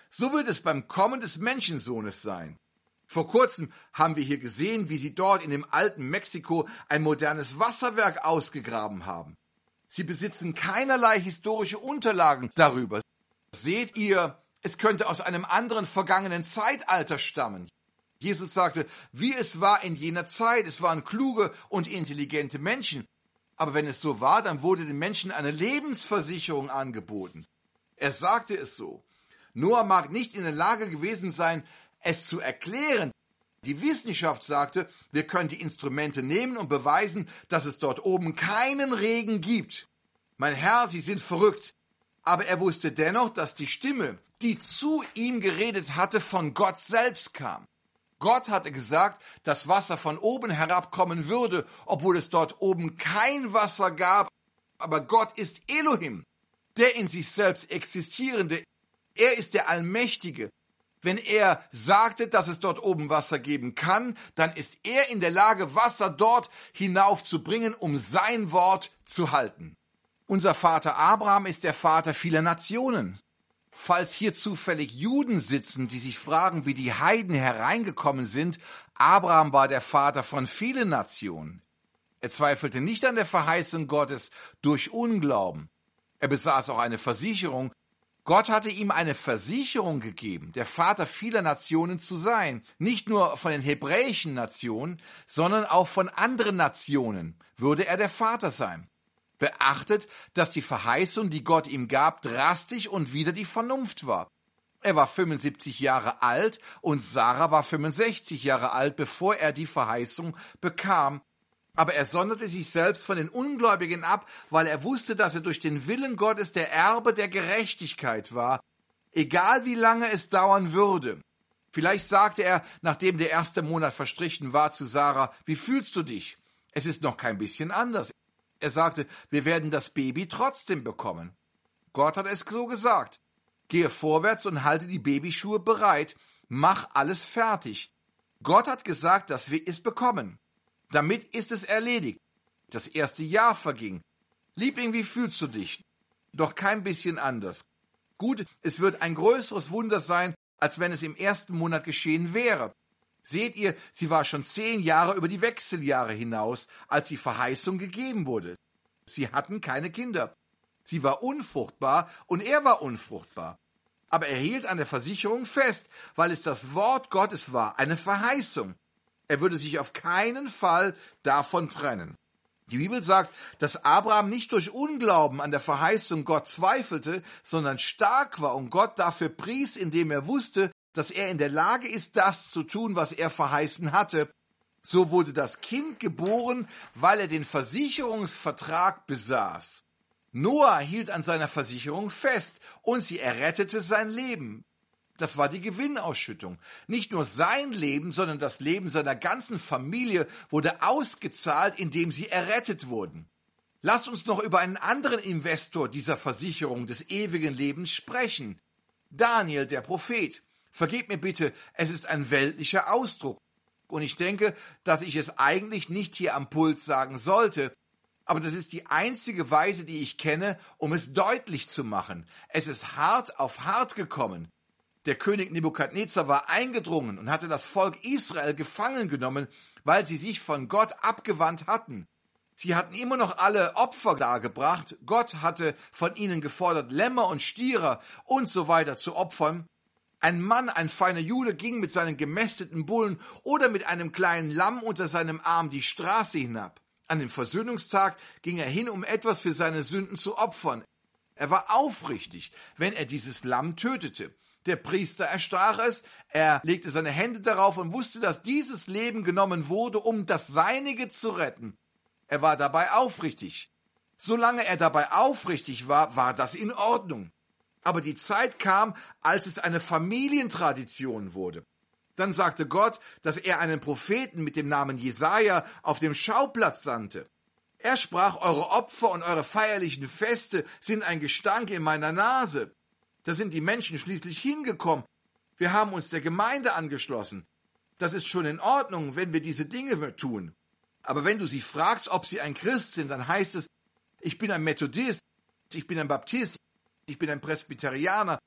So wird es beim Kommen des Menschensohnes sein. Vor kurzem haben wir hier gesehen, wie sie dort in dem alten Mexiko ein modernes Wasserwerk ausgegraben haben. Sie besitzen keinerlei historische Unterlagen darüber. Seht ihr, es könnte aus einem anderen vergangenen Zeitalter stammen. Jesus sagte, wie es war in jener Zeit, es waren kluge und intelligente Menschen. Aber wenn es so war, dann wurde den Menschen eine Lebensversicherung angeboten. Er sagte es so. Noah mag nicht in der Lage gewesen sein, es zu erklären. Die Wissenschaft sagte, wir können die Instrumente nehmen und beweisen, dass es dort oben keinen Regen gibt. Mein Herr, Sie sind verrückt. Aber er wusste dennoch, dass die Stimme, die zu ihm geredet hatte, von Gott selbst kam. Gott hatte gesagt, dass Wasser von oben herabkommen würde, obwohl es dort oben kein Wasser gab. Aber Gott ist Elohim, der in sich selbst existierende. Er ist der Allmächtige. Wenn er sagte, dass es dort oben Wasser geben kann, dann ist er in der Lage, Wasser dort hinaufzubringen, um sein Wort zu halten. Unser Vater Abraham ist der Vater vieler Nationen. Falls hier zufällig Juden sitzen, die sich fragen, wie die Heiden hereingekommen sind, Abraham war der Vater von vielen Nationen. Er zweifelte nicht an der Verheißung Gottes durch Unglauben. Er besaß auch eine Versicherung. Gott hatte ihm eine Versicherung gegeben, der Vater vieler Nationen zu sein. Nicht nur von den hebräischen Nationen, sondern auch von anderen Nationen würde er der Vater sein. Beachtet, dass die Verheißung, die Gott ihm gab, drastisch und wider die Vernunft war. Er war fünfundsiebzig Jahre alt und Sarah war fünfundsechzig Jahre alt, bevor er die Verheißung bekam. Aber er sonderte sich selbst von den Ungläubigen ab, weil er wusste, dass er durch den Willen Gottes der Erbe der Gerechtigkeit war, egal wie lange es dauern würde. Vielleicht sagte er, nachdem der erste Monat verstrichen war, zu Sarah, wie fühlst du dich? Es ist noch kein bisschen anders. Er sagte, wir werden das Baby trotzdem bekommen. Gott hat es so gesagt. Gehe vorwärts und halte die Babyschuhe bereit. Mach alles fertig. Gott hat gesagt, dass wir es bekommen. Damit ist es erledigt. Das erste Jahr verging. Liebling, wie fühlst du dich? Doch kein bisschen anders. Gut, es wird ein größeres Wunder sein, als wenn es im ersten Monat geschehen wäre. Seht ihr, sie war schon zehn Jahre über die Wechseljahre hinaus, als die Verheißung gegeben wurde. Sie hatten keine Kinder. Sie war unfruchtbar und er war unfruchtbar. Aber er hielt an der Versicherung fest, weil es das Wort Gottes war, eine Verheißung. Er würde sich auf keinen Fall davon trennen. Die Bibel sagt, dass Abraham nicht durch Unglauben an der Verheißung Gott zweifelte, sondern stark war und Gott dafür pries, indem er wusste, dass er in der Lage ist, das zu tun, was er verheißen hatte. So wurde das Kind geboren, weil er den Versicherungsvertrag besaß. Noah hielt an seiner Versicherung fest und sie errettete sein Leben. Das war die Gewinnausschüttung. Nicht nur sein Leben, sondern das Leben seiner ganzen Familie wurde ausgezahlt, indem sie errettet wurden. Lasst uns noch über einen anderen Investor dieser Versicherung des ewigen Lebens sprechen. Daniel, der Prophet. Vergebt mir bitte, es ist ein weltlicher Ausdruck. Und ich denke, dass ich es eigentlich nicht hier am Pult sagen sollte. Aber das ist die einzige Weise, die ich kenne, um es deutlich zu machen. Es ist hart auf hart gekommen. Der König Nebukadnezar war eingedrungen und hatte das Volk Israel gefangen genommen, weil sie sich von Gott abgewandt hatten. Sie hatten immer noch alle Opfer dargebracht. Gott hatte von ihnen gefordert, Lämmer und Stiere und so weiter zu opfern. Ein Mann, ein feiner Jude, ging mit seinen gemästeten Bullen oder mit einem kleinen Lamm unter seinem Arm die Straße hinab. An dem Versöhnungstag ging er hin, um etwas für seine Sünden zu opfern. Er war aufrichtig, wenn er dieses Lamm tötete. Der Priester erstach es, er legte seine Hände darauf und wusste, dass dieses Leben genommen wurde, um das Seinige zu retten. Er war dabei aufrichtig. Solange er dabei aufrichtig war, war das in Ordnung. Aber die Zeit kam, als es eine Familientradition wurde. Dann sagte Gott, dass er einen Propheten mit dem Namen Jesaja auf dem Schauplatz sandte. Er sprach, eure Opfer und eure feierlichen Feste sind ein Gestank in meiner Nase. Da sind die Menschen schließlich hingekommen. Wir haben uns der Gemeinde angeschlossen. Das ist schon in Ordnung, wenn wir diese Dinge tun. Aber wenn du sie fragst, ob sie ein Christ sind, dann heißt es, ich bin ein Methodist, ich bin ein Baptist, ich bin ein Presbyterianer.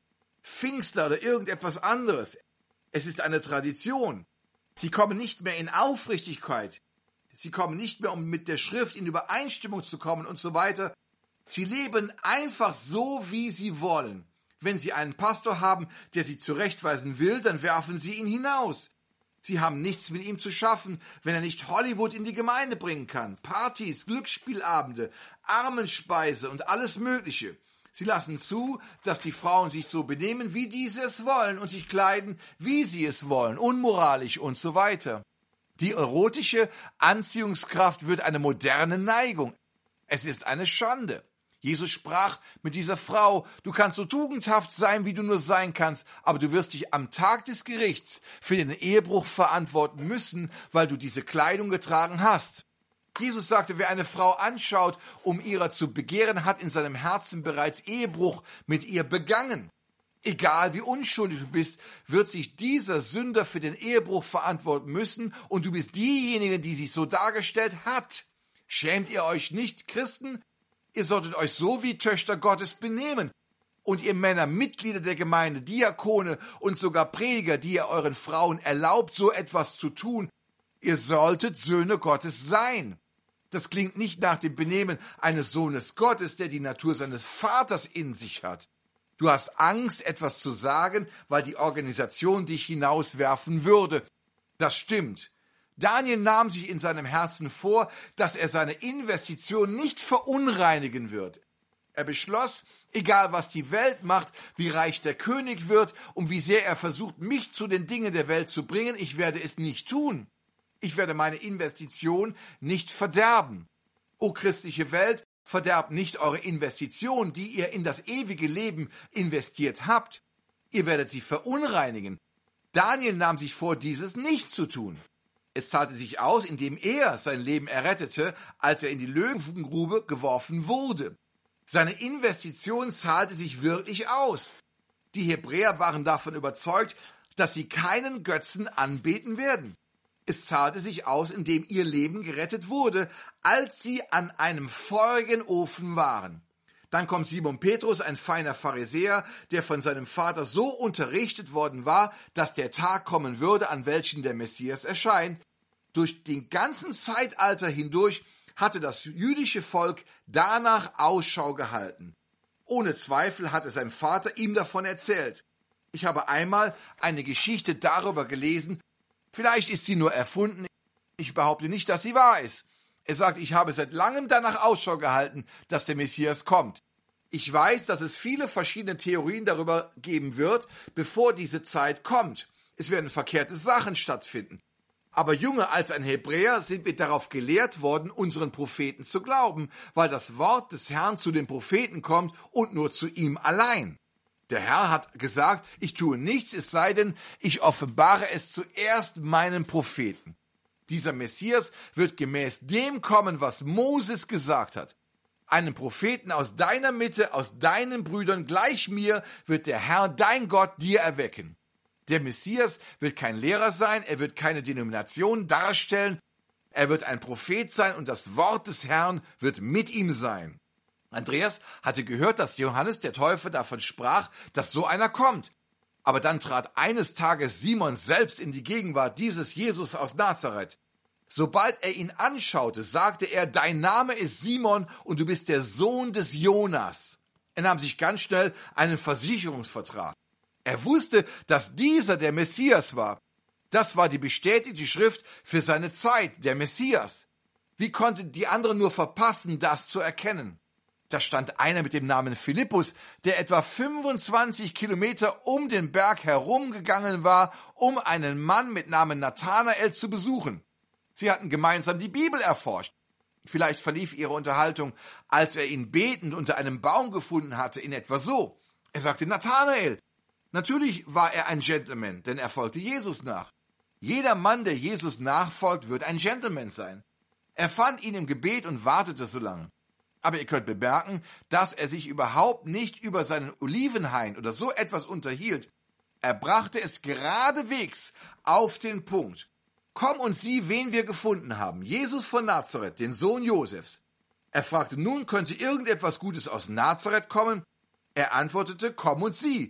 Pfingstler oder irgendetwas anderes. Es ist eine Tradition. Sie kommen nicht mehr in Aufrichtigkeit. Sie kommen nicht mehr, um mit der Schrift in Übereinstimmung zu kommen und so weiter. Sie leben einfach so, wie sie wollen. Wenn sie einen Pastor haben, der sie zurechtweisen will, dann werfen sie ihn hinaus. Sie haben nichts mit ihm zu schaffen, wenn er nicht Hollywood in die Gemeinde bringen kann. Partys, Glücksspielabende, Armenspeise und alles Mögliche. Sie lassen zu, dass die Frauen sich so benehmen, wie diese es wollen und sich kleiden, wie sie es wollen, unmoralisch und so weiter. Die erotische Anziehungskraft wird eine moderne Neigung. Es ist eine Schande. Jesus sprach mit dieser Frau: Du kannst so tugendhaft sein, wie du nur sein kannst, aber du wirst dich am Tag des Gerichts für den Ehebruch verantworten müssen, weil du diese Kleidung getragen hast. Jesus sagte, wer eine Frau anschaut, um ihrer zu begehren, hat in seinem Herzen bereits Ehebruch mit ihr begangen. Egal wie unschuldig du bist, wird sich dieser Sünder für den Ehebruch verantworten müssen, und du bist diejenige, die sich so dargestellt hat. Schämt ihr euch nicht, Christen? Ihr solltet euch so wie Töchter Gottes benehmen. Und ihr Männer, Mitglieder der Gemeinde, Diakone und sogar Prediger, die ihr euren Frauen erlaubt, so etwas zu tun, ihr solltet Söhne Gottes sein. Das klingt nicht nach dem Benehmen eines Sohnes Gottes, der die Natur seines Vaters in sich hat. Du hast Angst, etwas zu sagen, weil die Organisation dich hinauswerfen würde. Das stimmt. Daniel nahm sich in seinem Herzen vor, dass er seine Investition nicht verunreinigen wird. Er beschloss, egal was die Welt macht, wie reich der König wird und wie sehr er versucht, mich zu den Dingen der Welt zu bringen, ich werde es nicht tun. Ich werde meine Investition nicht verderben. O christliche Welt, verderbt nicht eure Investition, die ihr in das ewige Leben investiert habt. Ihr werdet sie verunreinigen. Daniel nahm sich vor, dieses nicht zu tun. Es zahlte sich aus, indem er sein Leben errettete, als er in die Löwengrube geworfen wurde. Seine Investition zahlte sich wirklich aus. Die Hebräer waren davon überzeugt, dass sie keinen Götzen anbeten werden. Es zahlte sich aus, indem ihr Leben gerettet wurde, als sie an einem feurigen Ofen waren. Dann kommt Simon Petrus, ein feiner Pharisäer, der von seinem Vater so unterrichtet worden war, dass der Tag kommen würde, an welchem der Messias erscheint. Durch den ganzen Zeitalter hindurch hatte das jüdische Volk danach Ausschau gehalten. Ohne Zweifel hatte sein Vater ihm davon erzählt. Ich habe einmal eine Geschichte darüber gelesen, vielleicht ist sie nur erfunden, ich behaupte nicht, dass sie wahr ist. Er sagt, ich habe seit langem danach Ausschau gehalten, dass der Messias kommt. Ich weiß, dass es viele verschiedene Theorien darüber geben wird, bevor diese Zeit kommt. Es werden verkehrte Sachen stattfinden. Aber jünger als ein Hebräer sind wir darauf gelehrt worden, unseren Propheten zu glauben, weil das Wort des Herrn zu den Propheten kommt und nur zu ihm allein. Der Herr hat gesagt, ich tue nichts, es sei denn, ich offenbare es zuerst meinen Propheten. Dieser Messias wird gemäß dem kommen, was Moses gesagt hat. Einen Propheten aus deiner Mitte, aus deinen Brüdern gleich mir, wird der Herr, dein Gott, dir erwecken. Der Messias wird kein Lehrer sein, er wird keine Denomination darstellen, er wird ein Prophet sein und das Wort des Herrn wird mit ihm sein. Andreas hatte gehört, dass Johannes der Täufer davon sprach, dass so einer kommt. Aber dann trat eines Tages Simon selbst in die Gegenwart dieses Jesus aus Nazareth. Sobald er ihn anschaute, sagte er, dein Name ist Simon und du bist der Sohn des Jonas. Er nahm sich ganz schnell einen Versicherungsvertrag. Er wusste, dass dieser der Messias war. Das war die bestätigte Schrift für seine Zeit, der Messias. Wie konnten die anderen nur verpassen, das zu erkennen? Da stand einer mit dem Namen Philippus, der etwa fünfundzwanzig Kilometer um den Berg herumgegangen war, um einen Mann mit Namen Nathanael zu besuchen. Sie hatten gemeinsam die Bibel erforscht. Vielleicht verlief ihre Unterhaltung, als er ihn betend unter einem Baum gefunden hatte, in etwa so. Er sagte, Nathanael. Natürlich war er ein Gentleman, denn er folgte Jesus nach. Jeder Mann, der Jesus nachfolgt, wird ein Gentleman sein. Er fand ihn im Gebet und wartete so lange. Aber ihr könnt bemerken, dass er sich überhaupt nicht über seinen Olivenhain oder so etwas unterhielt. Er brachte es geradewegs auf den Punkt. Komm und sieh, wen wir gefunden haben. Jesus von Nazareth, den Sohn Josefs. Er fragte, nun könnte irgendetwas Gutes aus Nazareth kommen? Er antwortete, komm und sieh.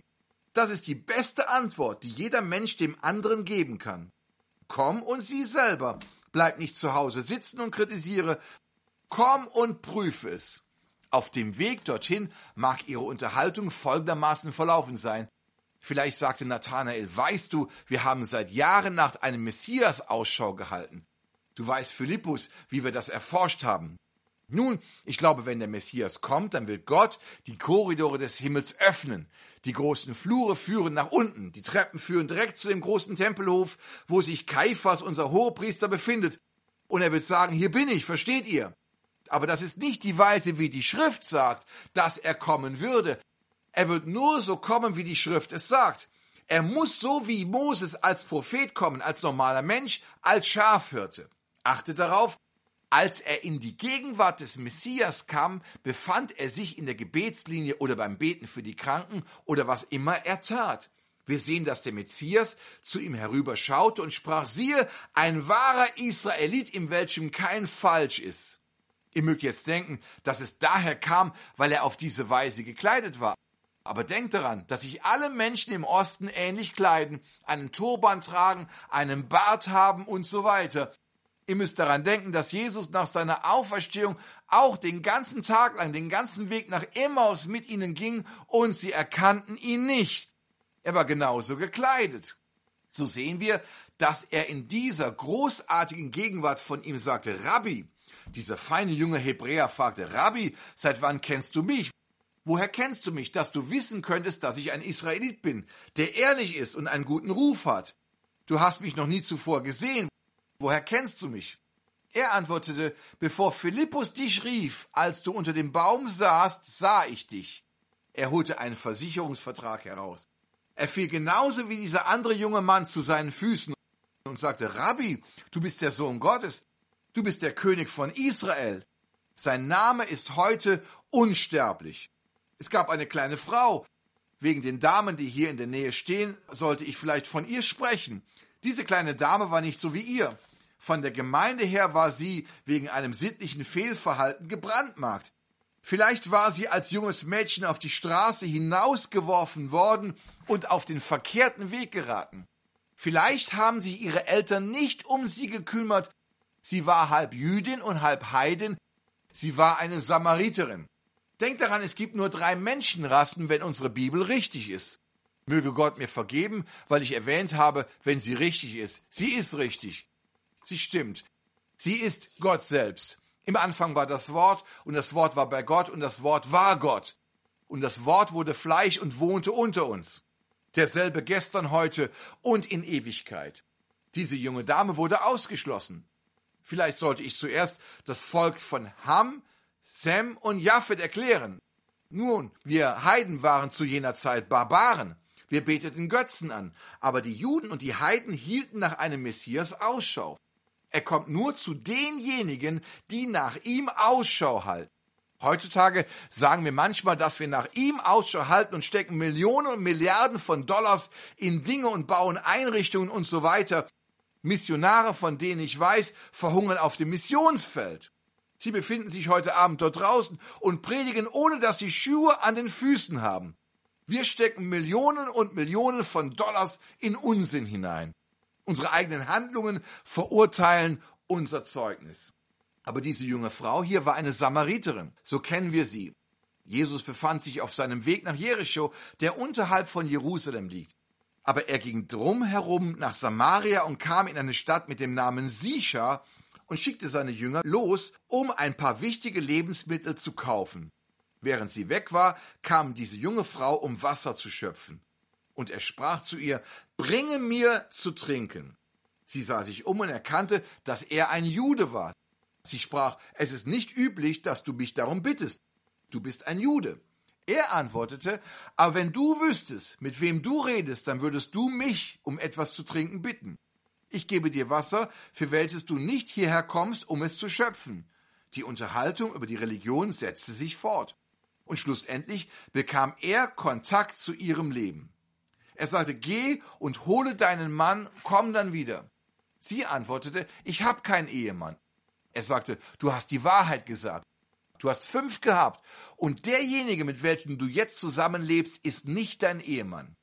Das ist die beste Antwort, die jeder Mensch dem anderen geben kann. Komm und sieh selber. Bleib nicht zu Hause sitzen und kritisiere. Komm und prüfe es. Auf dem Weg dorthin mag ihre Unterhaltung folgendermaßen verlaufen sein. Vielleicht sagte Nathanael, weißt du, wir haben seit Jahren nach einem Messias Ausschau gehalten. Du weißt, Philippus, wie wir das erforscht haben. Nun, ich glaube, wenn der Messias kommt, dann will Gott die Korridore des Himmels öffnen. Die großen Flure führen nach unten, die Treppen führen direkt zu dem großen Tempelhof, wo sich Kaiphas, unser Hohepriester, befindet. Und er wird sagen, hier bin ich, versteht ihr? Aber das ist nicht die Weise, wie die Schrift sagt, dass er kommen würde. Er wird nur so kommen, wie die Schrift es sagt. Er muss so wie Moses als Prophet kommen, als normaler Mensch, als Schafhirte. Achtet darauf, als er in die Gegenwart des Messias kam, befand er sich in der Gebetslinie oder beim Beten für die Kranken oder was immer er tat. Wir sehen, dass der Messias zu ihm herüberschaute und sprach, siehe, ein wahrer Israelit, in welchem kein Falsch ist. Ihr mögt jetzt denken, dass es daher kam, weil er auf diese Weise gekleidet war. Aber denkt daran, dass sich alle Menschen im Osten ähnlich kleiden, einen Turban tragen, einen Bart haben und so weiter. Ihr müsst daran denken, dass Jesus nach seiner Auferstehung auch den ganzen Tag lang, den ganzen Weg nach Emmaus mit ihnen ging und sie erkannten ihn nicht. Er war genauso gekleidet. So sehen wir, dass er in dieser großartigen Gegenwart von ihm sagte, Rabbi. Dieser feine junge Hebräer fragte, Rabbi, seit wann kennst du mich? Woher kennst du mich, dass du wissen könntest, dass ich ein Israelit bin, der ehrlich ist und einen guten Ruf hat? Du hast mich noch nie zuvor gesehen. Woher kennst du mich? Er antwortete, bevor Philippus dich rief, als du unter dem Baum saßt, sah ich dich. Er holte einen Versicherungsvertrag heraus. Er fiel genauso wie dieser andere junge Mann zu seinen Füßen und sagte, Rabbi, du bist der Sohn Gottes, du bist der König von Israel. Sein Name ist heute unsterblich. Es gab eine kleine Frau. Wegen den Damen, die hier in der Nähe stehen, sollte ich vielleicht von ihr sprechen. Diese kleine Dame war nicht so wie ihr. Von der Gemeinde her war sie wegen einem sittlichen Fehlverhalten gebrandmarkt. Vielleicht war sie als junges Mädchen auf die Straße hinausgeworfen worden und auf den verkehrten Weg geraten. Vielleicht haben sich ihre Eltern nicht um sie gekümmert. Sie war halb Jüdin und halb Heidin. Sie war eine Samariterin. Denkt daran, es gibt nur drei Menschenrassen, wenn unsere Bibel richtig ist. Möge Gott mir vergeben, weil ich erwähnt habe, wenn sie richtig ist. Sie ist richtig. Sie stimmt. Sie ist Gott selbst. Im Anfang war das Wort und das Wort war bei Gott und das Wort war Gott. Und das Wort wurde Fleisch und wohnte unter uns. Derselbe gestern, heute und in Ewigkeit. Diese junge Dame wurde ausgeschlossen. Vielleicht sollte ich zuerst das Volk von Ham, Sem und Japhet erklären. Nun, wir Heiden waren zu jener Zeit Barbaren. Wir beteten Götzen an, aber die Juden und die Heiden hielten nach einem Messias Ausschau. Er kommt nur zu denjenigen, die nach ihm Ausschau halten. Heutzutage sagen wir manchmal, dass wir nach ihm Ausschau halten und stecken Millionen und Milliarden von Dollars in Dinge und bauen Einrichtungen und so weiter. Missionare, von denen ich weiß, verhungern auf dem Missionsfeld. Sie befinden sich heute Abend dort draußen und predigen, ohne dass sie Schuhe an den Füßen haben. Wir stecken Millionen und Millionen von Dollars in Unsinn hinein. Unsere eigenen Handlungen verurteilen unser Zeugnis. Aber diese junge Frau hier war eine Samariterin. So kennen wir sie. Jesus befand sich auf seinem Weg nach Jericho, der unterhalb von Jerusalem liegt. Aber er ging drum herum nach Samaria und kam in eine Stadt mit dem Namen Sichar und schickte seine Jünger los, um ein paar wichtige Lebensmittel zu kaufen. Während sie weg war, kam diese junge Frau, um Wasser zu schöpfen. Und er sprach zu ihr, bringe mir zu trinken. Sie sah sich um und erkannte, dass er ein Jude war. Sie sprach, es ist nicht üblich, dass du mich darum bittest. Du bist ein Jude. Er antwortete, aber wenn du wüsstest, mit wem du redest, dann würdest du mich um etwas zu trinken bitten. Ich gebe dir Wasser, für welches du nicht hierher kommst, um es zu schöpfen. Die Unterhaltung über die Religion setzte sich fort. Und schlussendlich bekam er Kontakt zu ihrem Leben. Er sagte, geh und hole deinen Mann, komm dann wieder. Sie antwortete, ich habe keinen Ehemann. Er sagte, du hast die Wahrheit gesagt. Du hast fünf gehabt und derjenige, mit welchem du jetzt zusammenlebst, ist nicht dein Ehemann.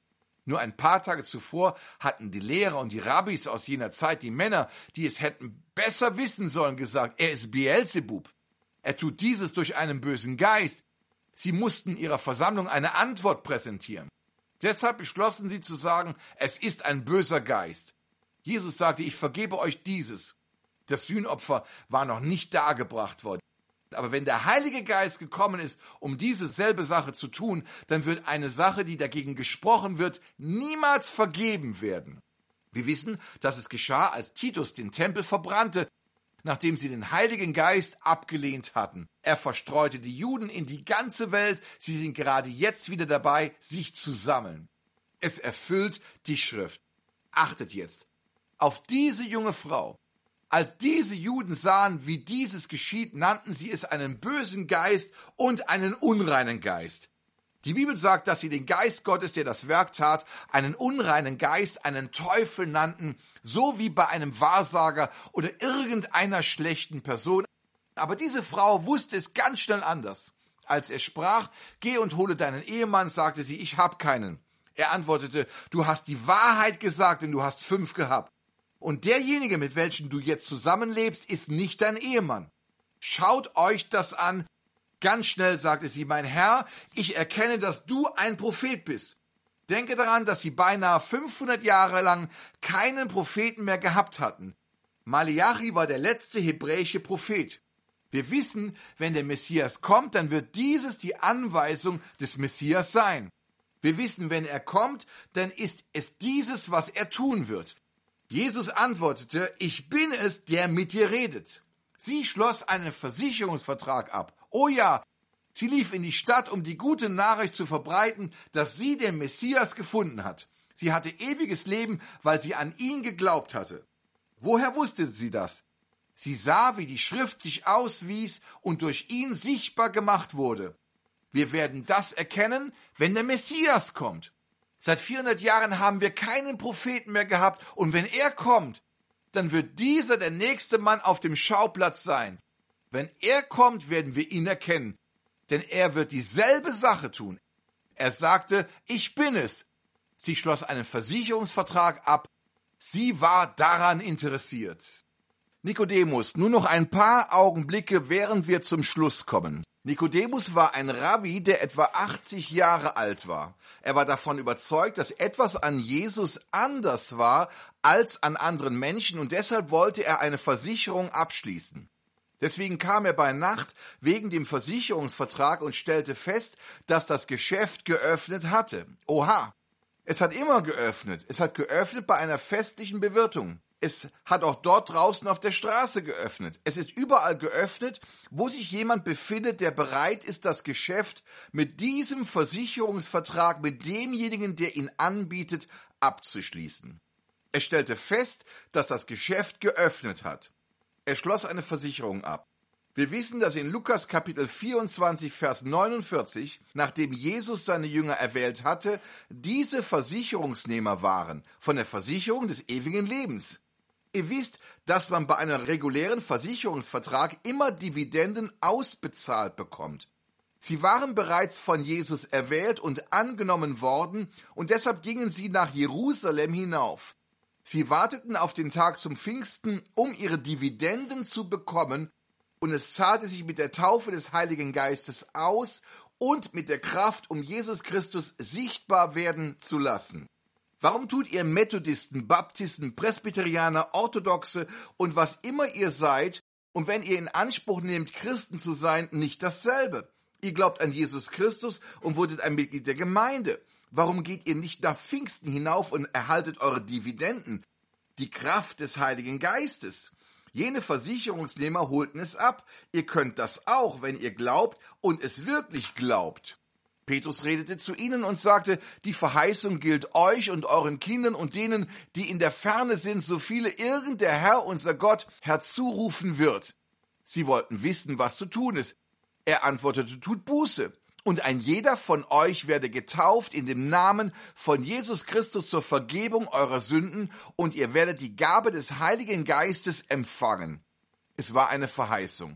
Nur ein paar Tage zuvor hatten die Lehrer und die Rabbis aus jener Zeit, die Männer, die es hätten besser wissen sollen, gesagt, er ist Beelzebub. Er tut dieses durch einen bösen Geist. Sie mussten ihrer Versammlung eine Antwort präsentieren. Deshalb beschlossen sie zu sagen, es ist ein böser Geist. Jesus sagte, ich vergebe euch dieses. Das Sühnopfer war noch nicht dargebracht worden. Aber wenn der Heilige Geist gekommen ist, um diese selbe Sache zu tun, dann wird eine Sache, die dagegen gesprochen wird, niemals vergeben werden. Wir wissen, dass es geschah, als Titus den Tempel verbrannte, nachdem sie den Heiligen Geist abgelehnt hatten. Er verstreute die Juden in die ganze Welt. Sie sind gerade jetzt wieder dabei, sich zu sammeln. Es erfüllt die Schrift. Achtet jetzt auf diese junge Frau. Als diese Juden sahen, wie dieses geschieht, nannten sie es einen bösen Geist und einen unreinen Geist. Die Bibel sagt, dass sie den Geist Gottes, der das Werk tat, einen unreinen Geist, einen Teufel nannten, so wie bei einem Wahrsager oder irgendeiner schlechten Person. Aber diese Frau wusste es ganz schnell anders. Als er sprach, geh und hole deinen Ehemann, sagte sie, ich hab keinen. Er antwortete, du hast die Wahrheit gesagt, denn du hast fünf gehabt. Und derjenige, mit welchem du jetzt zusammenlebst, ist nicht dein Ehemann. Schaut euch das an. Ganz schnell sagte sie, mein Herr, ich erkenne, dass du ein Prophet bist. Denke daran, dass sie beinahe fünfhundert Jahre lang keinen Propheten mehr gehabt hatten. Maleachi war der letzte hebräische Prophet. Wir wissen, wenn der Messias kommt, dann wird dieses die Anweisung des Messias sein. Wir wissen, wenn er kommt, dann ist es dieses, was er tun wird. Jesus antwortete, ich bin es, der mit dir redet. Sie schloss einen Versicherungsvertrag ab. Oh ja, sie lief in die Stadt, um die gute Nachricht zu verbreiten, dass sie den Messias gefunden hat. Sie hatte ewiges Leben, weil sie an ihn geglaubt hatte. Woher wusste sie das? Sie sah, wie die Schrift sich auswies und durch ihn sichtbar gemacht wurde. Wir werden das erkennen, wenn der Messias kommt. Seit vierhundert Jahren haben wir keinen Propheten mehr gehabt und wenn er kommt, dann wird dieser der nächste Mann auf dem Schauplatz sein. Wenn er kommt, werden wir ihn erkennen, denn er wird dieselbe Sache tun. Er sagte, ich bin es. Sie schloss einen Versicherungsvertrag ab. Sie war daran interessiert. Nikodemus, nur noch ein paar Augenblicke, während wir zum Schluss kommen. Nikodemus war ein Rabbi, der etwa achtzig Jahre alt war. Er war davon überzeugt, dass etwas an Jesus anders war als an anderen Menschen und deshalb wollte er eine Versicherung abschließen. Deswegen kam er bei Nacht wegen dem Versicherungsvertrag und stellte fest, dass das Geschäft geöffnet hatte. Oha! Es hat immer geöffnet. Es hat geöffnet bei einer festlichen Bewirtung. Es hat auch dort draußen auf der Straße geöffnet. Es ist überall geöffnet, wo sich jemand befindet, der bereit ist, das Geschäft mit diesem Versicherungsvertrag, mit demjenigen, der ihn anbietet, abzuschließen. Er stellte fest, dass das Geschäft geöffnet hat. Er schloss eine Versicherung ab. Wir wissen, dass in Lukas Kapitel vierundzwanzig, Vers neunundvierzig, nachdem Jesus seine Jünger erwählt hatte, diese Versicherungsnehmer waren von der Versicherung des ewigen Lebens. Ihr wisst, dass man bei einem regulären Versicherungsvertrag immer Dividenden ausbezahlt bekommt. Sie waren bereits von Jesus erwählt und angenommen worden und deshalb gingen sie nach Jerusalem hinauf. Sie warteten auf den Tag zum Pfingsten, um ihre Dividenden zu bekommen, und es zahlte sich mit der Taufe des Heiligen Geistes aus und mit der Kraft, um Jesus Christus sichtbar werden zu lassen. Warum tut ihr Methodisten, Baptisten, Presbyterianer, Orthodoxe und was immer ihr seid, und wenn ihr in Anspruch nehmt, Christen zu sein, nicht dasselbe? Ihr glaubt an Jesus Christus und wurdet ein Mitglied der Gemeinde. Warum geht ihr nicht nach Pfingsten hinauf und erhaltet eure Dividenden? Die Kraft des Heiligen Geistes. Jene Versicherungsnehmer holten es ab. Ihr könnt das auch, wenn ihr glaubt und es wirklich glaubt. Petrus redete zu ihnen und sagte, die Verheißung gilt euch und euren Kindern und denen, die in der Ferne sind, so viele irgend der Herr, unser Gott, herzurufen wird. Sie wollten wissen, was zu tun ist. Er antwortete, tut Buße. Und ein jeder von euch werde getauft in dem Namen von Jesus Christus zur Vergebung eurer Sünden und ihr werdet die Gabe des Heiligen Geistes empfangen. Es war eine Verheißung.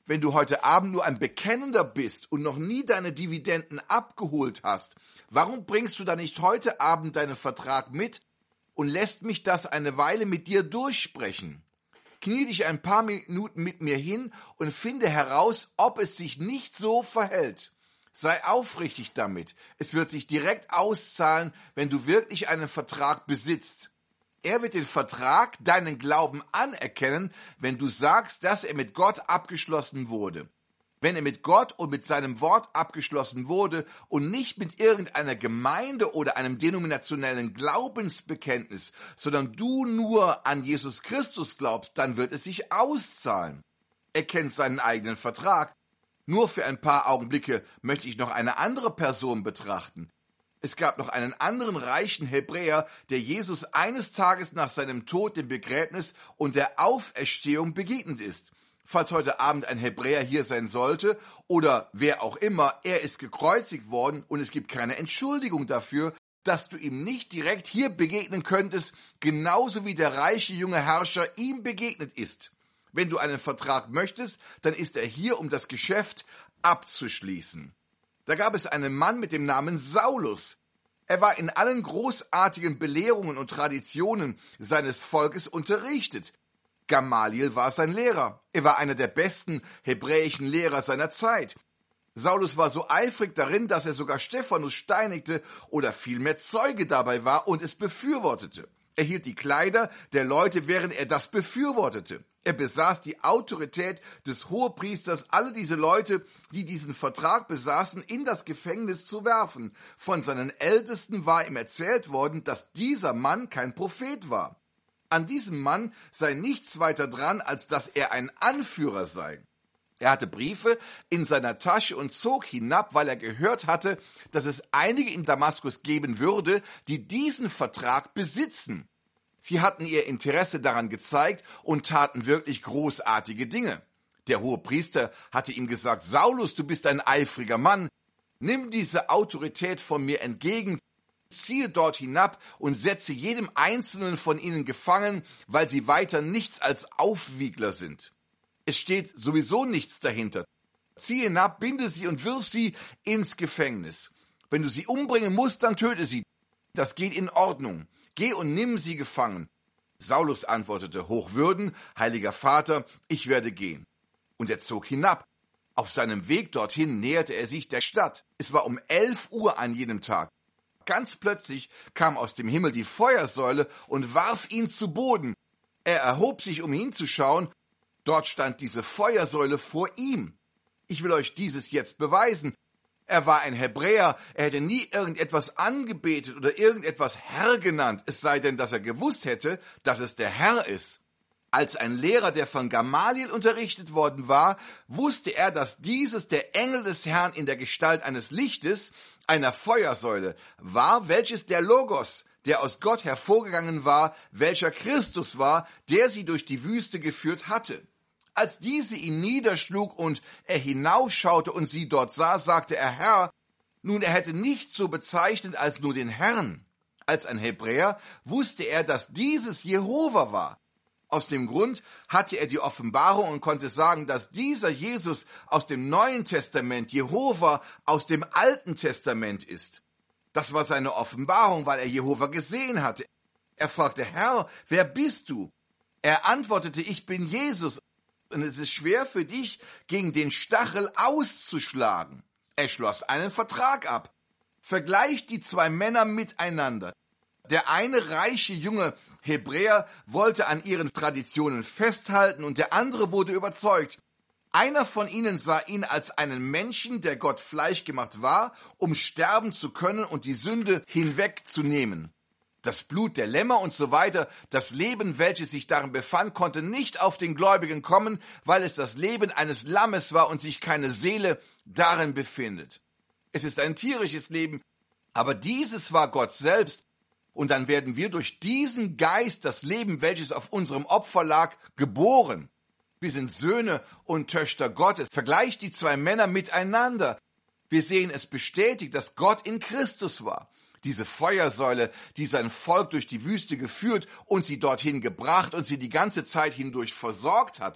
Wenn du heute Abend nur ein Bekennender bist und noch nie deine Dividenden abgeholt hast, warum bringst du dann nicht heute Abend deinen Vertrag mit und lässt mich das eine Weile mit dir durchsprechen? Knie dich ein paar Minuten mit mir hin und finde heraus, ob es sich nicht so verhält. Sei aufrichtig damit. Es wird sich direkt auszahlen, wenn du wirklich einen Vertrag besitzt. Er wird den Vertrag, deinen Glauben anerkennen, wenn du sagst, dass er mit Gott abgeschlossen wurde. Wenn er mit Gott und mit seinem Wort abgeschlossen wurde und nicht mit irgendeiner Gemeinde oder einem denominationellen Glaubensbekenntnis, sondern du nur an Jesus Christus glaubst, dann wird es sich auszahlen. Er kennt seinen eigenen Vertrag. Nur für ein paar Augenblicke möchte ich noch eine andere Person betrachten. Es gab noch einen anderen reichen Hebräer, der Jesus eines Tages nach seinem Tod, dem Begräbnis und der Auferstehung begegnet ist. Falls heute Abend ein Hebräer hier sein sollte oder wer auch immer, er ist gekreuzigt worden und es gibt keine Entschuldigung dafür, dass du ihm nicht direkt hier begegnen könntest, genauso wie der reiche junge Herrscher ihm begegnet ist. Wenn du einen Vertrag möchtest, dann ist er hier, um das Geschäft abzuschließen. Da gab es einen Mann mit dem Namen Saulus. Er war in allen großartigen Belehrungen und Traditionen seines Volkes unterrichtet. Gamaliel war sein Lehrer. Er war einer der besten hebräischen Lehrer seiner Zeit. Saulus war so eifrig darin, dass er sogar Stephanus steinigte oder vielmehr Zeuge dabei war und es befürwortete. Er hielt die Kleider der Leute, während er das befürwortete. Er besaß die Autorität des Hohepriesters, alle diese Leute, die diesen Vertrag besaßen, in das Gefängnis zu werfen. Von seinen Ältesten war ihm erzählt worden, dass dieser Mann kein Prophet war. An diesem Mann sei nichts weiter dran, als dass er ein Anführer sei. Er hatte Briefe in seiner Tasche und zog hinab, weil er gehört hatte, dass es einige in Damaskus geben würde, die diesen Vertrag besitzen. Sie hatten ihr Interesse daran gezeigt und taten wirklich großartige Dinge. Der Hohepriester hatte ihm gesagt, Saulus, du bist ein eifriger Mann. Nimm diese Autorität von mir entgegen, ziehe dort hinab und setze jedem Einzelnen von ihnen gefangen, weil sie weiter nichts als Aufwiegler sind. Es steht sowieso nichts dahinter. Ziehe hinab, binde sie und wirf sie ins Gefängnis. Wenn du sie umbringen musst, dann töte sie. Das geht in Ordnung. Geh und nimm sie gefangen. Saulus antwortete, Hochwürden, heiliger Vater, ich werde gehen. Und er zog hinab. Auf seinem Weg dorthin näherte er sich der Stadt. Es war um elf Uhr an jenem Tag. Ganz plötzlich kam aus dem Himmel die Feuersäule und warf ihn zu Boden. Er erhob sich, um hinzuschauen. Dort stand diese Feuersäule vor ihm. Ich will euch dieses jetzt beweisen. Er war ein Hebräer, er hätte nie irgendetwas angebetet oder irgendetwas Herr genannt, es sei denn, dass er gewusst hätte, dass es der Herr ist. Als ein Lehrer, der von Gamaliel unterrichtet worden war, wusste er, dass dieses der Engel des Herrn in der Gestalt eines Lichtes, einer Feuersäule, war, welches der Logos, der aus Gott hervorgegangen war, welcher Christus war, der sie durch die Wüste geführt hatte. Als diese ihn niederschlug und er hinausschaute und sie dort sah, sagte er, Herr, nun er hätte nichts so bezeichnet als nur den Herrn. Als ein Hebräer wusste er, dass dieses Jehova war. Aus dem Grund hatte er die Offenbarung und konnte sagen, dass dieser Jesus aus dem Neuen Testament, Jehova aus dem Alten Testament ist. Das war seine Offenbarung, weil er Jehova gesehen hatte. Er fragte, Herr, wer bist du? Er antwortete, ich bin Jesus. Und es ist schwer für dich, gegen den Stachel auszuschlagen. Er schloss einen Vertrag ab. Vergleicht die zwei Männer miteinander. Der eine reiche junge Hebräer wollte an ihren Traditionen festhalten und der andere wurde überzeugt. Einer von ihnen sah ihn als einen Menschen, der Gott Fleisch gemacht war, um sterben zu können und die Sünde hinwegzunehmen. Das Blut der Lämmer und so weiter, das Leben, welches sich darin befand, konnte nicht auf den Gläubigen kommen, weil es das Leben eines Lammes war und sich keine Seele darin befindet. Es ist ein tierisches Leben, aber dieses war Gott selbst. Und dann werden wir durch diesen Geist, das Leben, welches auf unserem Opfer lag, geboren. Wir sind Söhne und Töchter Gottes. Vergleicht die zwei Männer miteinander. Wir sehen es bestätigt, dass Gott in Christus war. Diese Feuersäule, die sein Volk durch die Wüste geführt und sie dorthin gebracht und sie die ganze Zeit hindurch versorgt hatte.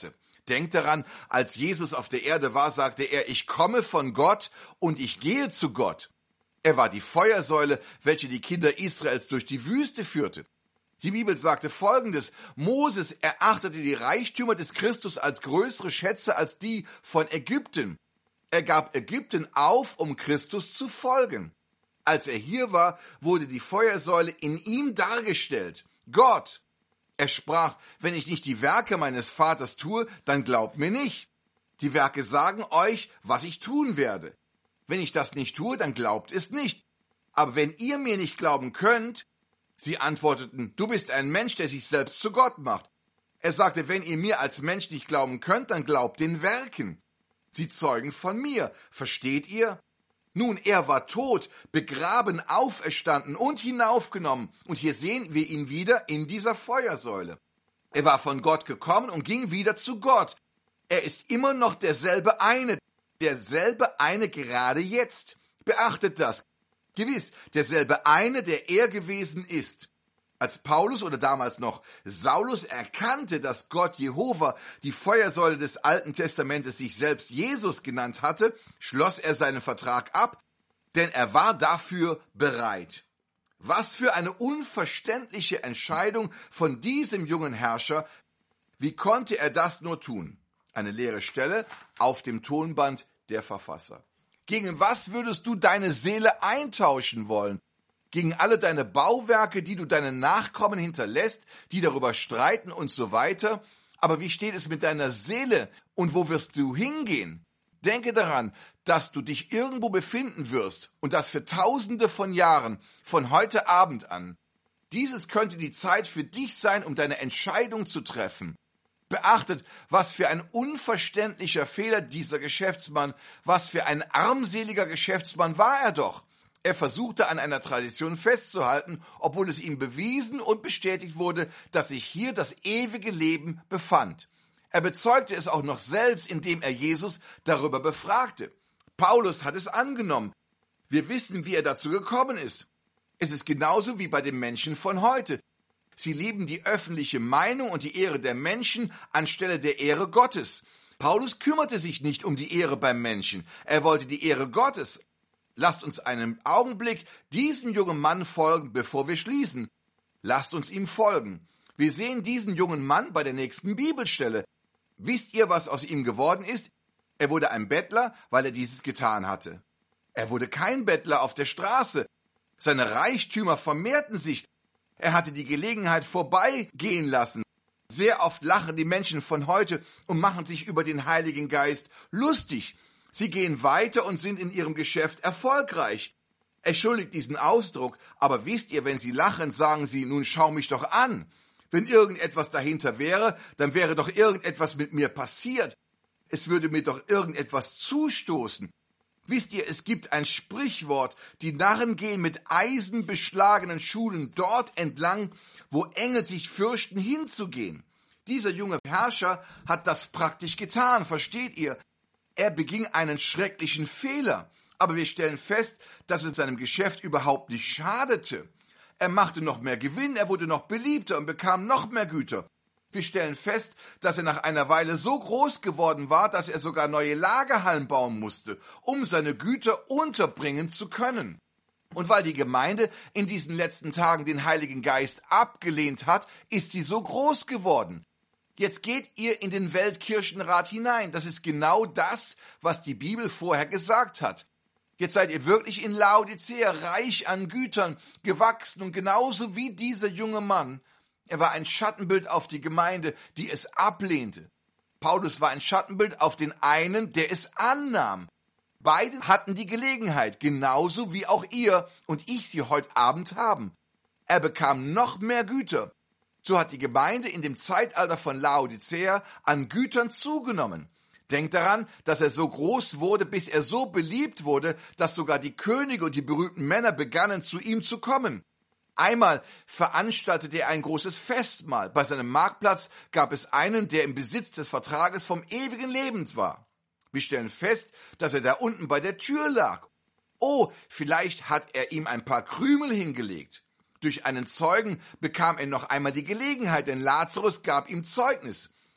Denkt daran, als Jesus auf der Erde war, sagte er, ich komme von Gott und ich gehe zu Gott. Er war die Feuersäule, welche die Kinder Israels durch die Wüste führte. Die Bibel sagte Folgendes: Moses erachtete die Reichtümer des Christus als größere Schätze als die von Ägypten. Er gab Ägypten auf, um Christus zu folgen. Als er hier war, wurde die Feuersäule in ihm dargestellt. Gott. Er sprach, wenn ich nicht die Werke meines Vaters tue, dann glaubt mir nicht. Die Werke sagen euch, was ich tun werde. Wenn ich das nicht tue, dann glaubt es nicht. Aber wenn ihr mir nicht glauben könnt, sie antworteten, du bist ein Mensch, der sich selbst zu Gott macht. Er sagte, wenn ihr mir als Mensch nicht glauben könnt, dann glaubt den Werken. Sie zeugen von mir. Versteht ihr? Nun, er war tot, begraben, auferstanden und hinaufgenommen. Und hier sehen wir ihn wieder in dieser Feuersäule. Er war von Gott gekommen und ging wieder zu Gott. Er ist immer noch derselbe eine, derselbe eine gerade jetzt. Beachtet das. Gewiss, derselbe eine, der er gewesen ist. Als Paulus oder damals noch Saulus erkannte, dass Gott Jehova, die Feuersäule des Alten Testamentes, sich selbst Jesus genannt hatte, schloss er seinen Vertrag ab, denn er war dafür bereit. Was für eine unverständliche Entscheidung von diesem jungen Herrscher. Wie konnte er das nur tun? Eine leere Stelle auf dem Tonband der Verfasser. Gegen was würdest du deine Seele eintauschen wollen? Gegen alle deine Bauwerke, die du deinen Nachkommen hinterlässt, die darüber streiten und so weiter. Aber wie steht es mit deiner Seele und wo wirst du hingehen? Denke daran, dass du dich irgendwo befinden wirst und das für Tausende von Jahren, von heute Abend an. Dieses könnte die Zeit für dich sein, um deine Entscheidung zu treffen. Beachtet, was für ein unverständlicher Fehler dieser Geschäftsmann, was für ein armseliger Geschäftsmann war er doch. Er versuchte an einer Tradition festzuhalten, obwohl es ihm bewiesen und bestätigt wurde, dass sich hier das ewige Leben befand. Er bezeugte es auch noch selbst, indem er Jesus darüber befragte. Paulus hat es angenommen. Wir wissen, wie er dazu gekommen ist. Es ist genauso wie bei den Menschen von heute. Sie lieben die öffentliche Meinung und die Ehre der Menschen anstelle der Ehre Gottes. Paulus kümmerte sich nicht um die Ehre beim Menschen. Er wollte die Ehre Gottes. Lasst uns einen Augenblick diesem jungen Mann folgen, bevor wir schließen. Lasst uns ihm folgen. Wir sehen diesen jungen Mann bei der nächsten Bibelstelle. Wisst ihr, was aus ihm geworden ist? Er wurde ein Bettler, weil er dieses getan hatte. Er wurde kein Bettler auf der Straße. Seine Reichtümer vermehrten sich. Er hatte die Gelegenheit vorbeigehen lassen. Sehr oft lachen die Menschen von heute und machen sich über den Heiligen Geist lustig. Sie gehen weiter und sind in ihrem Geschäft erfolgreich. Entschuldigt diesen Ausdruck, aber wisst ihr, wenn sie lachen, sagen sie, nun schau mich doch an. Wenn irgendetwas dahinter wäre, dann wäre doch irgendetwas mit mir passiert. Es würde mir doch irgendetwas zustoßen. Wisst ihr, es gibt ein Sprichwort, die Narren gehen mit eisenbeschlagenen Schuhen dort entlang, wo Engel sich fürchten, hinzugehen. Dieser junge Herrscher hat das praktisch getan, versteht ihr? Er beging einen schrecklichen Fehler, aber wir stellen fest, dass es seinem Geschäft überhaupt nicht schadete. Er machte noch mehr Gewinn, er wurde noch beliebter und bekam noch mehr Güter. Wir stellen fest, dass er nach einer Weile so groß geworden war, dass er sogar neue Lagerhallen bauen musste, um seine Güter unterbringen zu können. Und weil die Gemeinde in diesen letzten Tagen den Heiligen Geist abgelehnt hat, ist sie so groß geworden. Jetzt geht ihr in den Weltkirchenrat hinein. Das ist genau das, was die Bibel vorher gesagt hat. Jetzt seid ihr wirklich in Laodicea, reich an Gütern, gewachsen und genauso wie dieser junge Mann. Er war ein Schattenbild auf die Gemeinde, die es ablehnte. Paulus war ein Schattenbild auf den einen, der es annahm. Beide hatten die Gelegenheit, genauso wie auch ihr und ich sie heute Abend haben. Er bekam noch mehr Güter. So hat die Gemeinde in dem Zeitalter von Laodicea an Gütern zugenommen. Denkt daran, dass er so groß wurde, bis er so beliebt wurde, dass sogar die Könige und die berühmten Männer begannen, zu ihm zu kommen. Einmal veranstaltete er ein großes Festmahl. Bei seinem Marktplatz gab es einen, der im Besitz des Vertrages vom ewigen Leben war. Wir stellen fest, dass er da unten bei der Tür lag. Oh, vielleicht hat er ihm ein paar Krümel hingelegt. Durch einen Zeugen bekam er noch einmal die Gelegenheit, denn Lazarus gab ihm Zeugnis.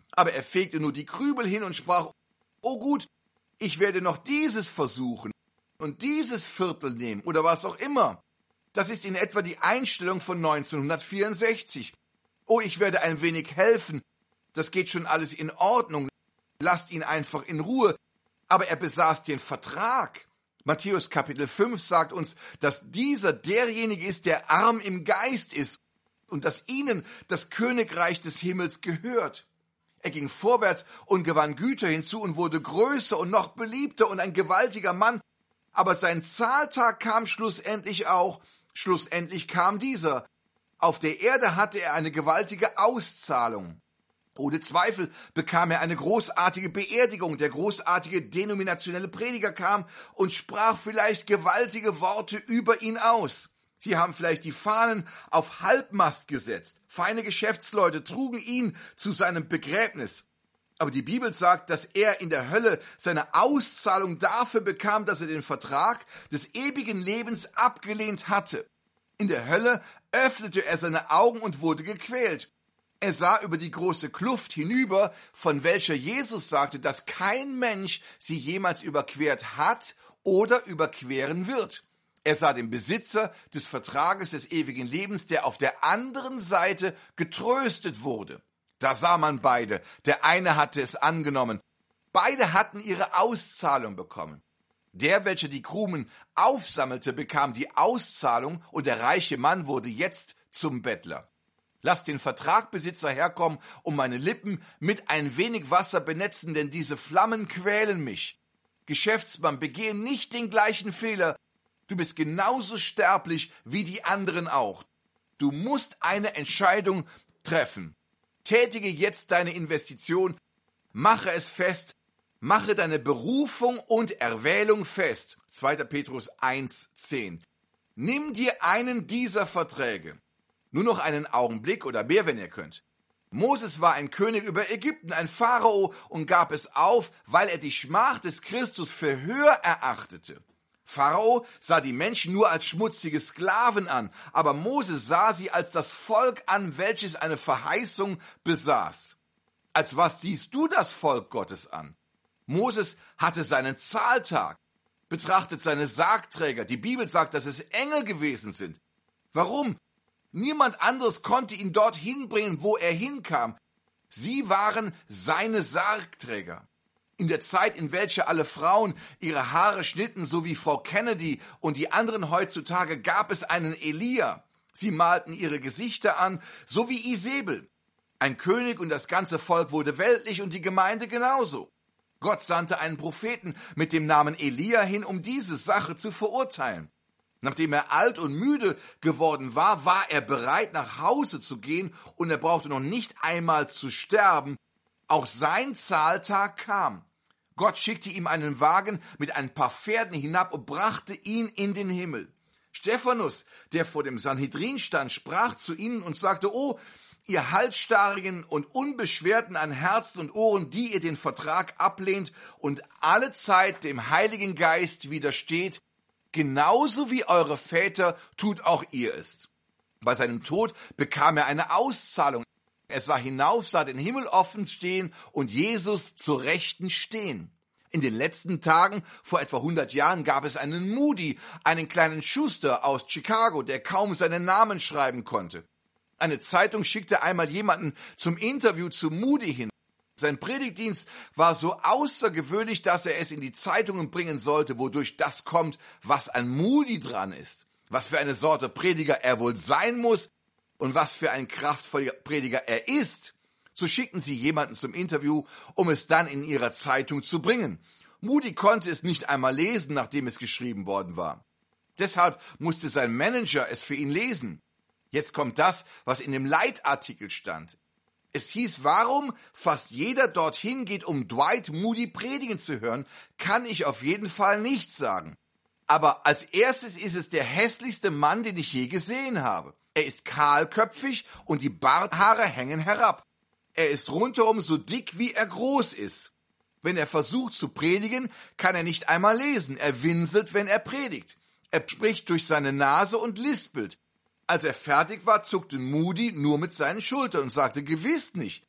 Aber er fegte nur die Krümel hin und sprach, oh gut, ich werde noch dieses versuchen und dieses Viertel nehmen oder was auch immer. Das ist in etwa die Einstellung von neunzehnhundertvierundsechzig. Oh, ich werde ein wenig helfen, das geht schon alles in Ordnung, lasst ihn einfach in Ruhe. Aber er besaß den Vertrag. Matthäus Kapitel fünf sagt uns, dass dieser derjenige ist, der arm im Geist ist und dass ihnen das Königreich des Himmels gehört. Er ging vorwärts und gewann Güter hinzu und wurde größer und noch beliebter und ein gewaltiger Mann. Aber sein Zahltag kam schlussendlich auch. Schlussendlich kam dieser. Auf der Erde hatte er eine gewaltige Auszahlung. Ohne Zweifel bekam er eine großartige Beerdigung. Der großartige denominationelle Prediger kam und sprach vielleicht gewaltige Worte über ihn aus. Sie haben vielleicht die Fahnen auf Halbmast gesetzt. Feine Geschäftsleute trugen ihn zu seinem Begräbnis. Aber die Bibel sagt, dass er in der Hölle seine Auszahlung dafür bekam, dass er den Vertrag des ewigen Lebens abgelehnt hatte. In der Hölle öffnete er seine Augen und wurde gequält. Er sah über die große Kluft hinüber, von welcher Jesus sagte, dass kein Mensch sie jemals überquert hat oder überqueren wird. Er sah den Besitzer des Vertrages des ewigen Lebens, der auf der anderen Seite getröstet wurde. Da sah man beide. Der eine hatte es angenommen. Beide hatten ihre Auszahlung bekommen. Der, welcher die Krumen aufsammelte, bekam die Auszahlung und der reiche Mann wurde jetzt zum Bettler. Lass den Vertragbesitzer herkommen und meine Lippen mit ein wenig Wasser benetzen, denn diese Flammen quälen mich. Geschäftsmann, begehe nicht den gleichen Fehler. Du bist genauso sterblich wie die anderen auch. Du musst eine Entscheidung treffen. Tätige jetzt deine Investition, mache es fest, mache deine Berufung und Erwählung fest. zweiter Petrus eins zehn. Nimm dir einen dieser Verträge. Nur noch einen Augenblick oder mehr, wenn ihr könnt. Moses war ein König über Ägypten, ein Pharao, und gab es auf, weil er die Schmach des Christus für höher erachtete. Pharao sah die Menschen nur als schmutzige Sklaven an, aber Mose sah sie als das Volk an, welches eine Verheißung besaß. Als was siehst du das Volk Gottes an? Moses hatte seinen Zahltag, betrachtet seine Sargträger. Die Bibel sagt, dass es Engel gewesen sind. Warum? Niemand anderes konnte ihn dorthin bringen, wo er hinkam. Sie waren seine Sargträger. In der Zeit, in welcher alle Frauen ihre Haare schnitten, so wie Frau Kennedy und die anderen heutzutage, gab es einen Elia. Sie malten ihre Gesichter an, so wie Isabel. Ein König und das ganze Volk wurde weltlich und die Gemeinde genauso. Gott sandte einen Propheten mit dem Namen Elia hin, um diese Sache zu verurteilen. Nachdem er alt und müde geworden war, war er bereit, nach Hause zu gehen, und er brauchte noch nicht einmal zu sterben. Auch sein Zahltag kam. Gott schickte ihm einen Wagen mit ein paar Pferden hinab und brachte ihn in den Himmel. Stephanus, der vor dem Sanhedrin stand, sprach zu ihnen und sagte, oh, ihr Halsstarrigen und Unbeschwerten an Herzen und Ohren, die ihr den Vertrag ablehnt und alle Zeit dem Heiligen Geist widersteht, genauso wie eure Väter tut auch ihr es. Bei seinem Tod bekam er eine Auszahlung. Er sah hinauf, sah den Himmel offen stehen und Jesus zur Rechten stehen. In den letzten Tagen, vor etwa hundert Jahren, gab es einen Moody, einen kleinen Schuster aus Chicago, der kaum seinen Namen schreiben konnte. Eine Zeitung schickte einmal jemanden zum Interview zu Moody hin. Sein Predigtdienst war so außergewöhnlich, dass er es in die Zeitungen bringen sollte, wodurch das kommt, was an Moody dran ist. Was für eine Sorte Prediger er wohl sein muss und was für ein kraftvoller Prediger er ist. So schickten sie jemanden zum Interview, um es dann in ihrer Zeitung zu bringen. Moody konnte es nicht einmal lesen, nachdem es geschrieben worden war. Deshalb musste sein Manager es für ihn lesen. Jetzt kommt das, was in dem Leitartikel stand. Es hieß, warum fast jeder dorthin geht, um Dwight Moody predigen zu hören, kann ich auf jeden Fall nicht sagen. Aber als erstes ist es der hässlichste Mann, den ich je gesehen habe. Er ist kahlköpfig und die Barthaare hängen herab. Er ist rundherum so dick, wie er groß ist. Wenn er versucht zu predigen, kann er nicht einmal lesen. Er winselt, wenn er predigt. Er spricht durch seine Nase und lispelt. Als er fertig war, zuckte Moody nur mit seinen Schultern und sagte, gewiss nicht.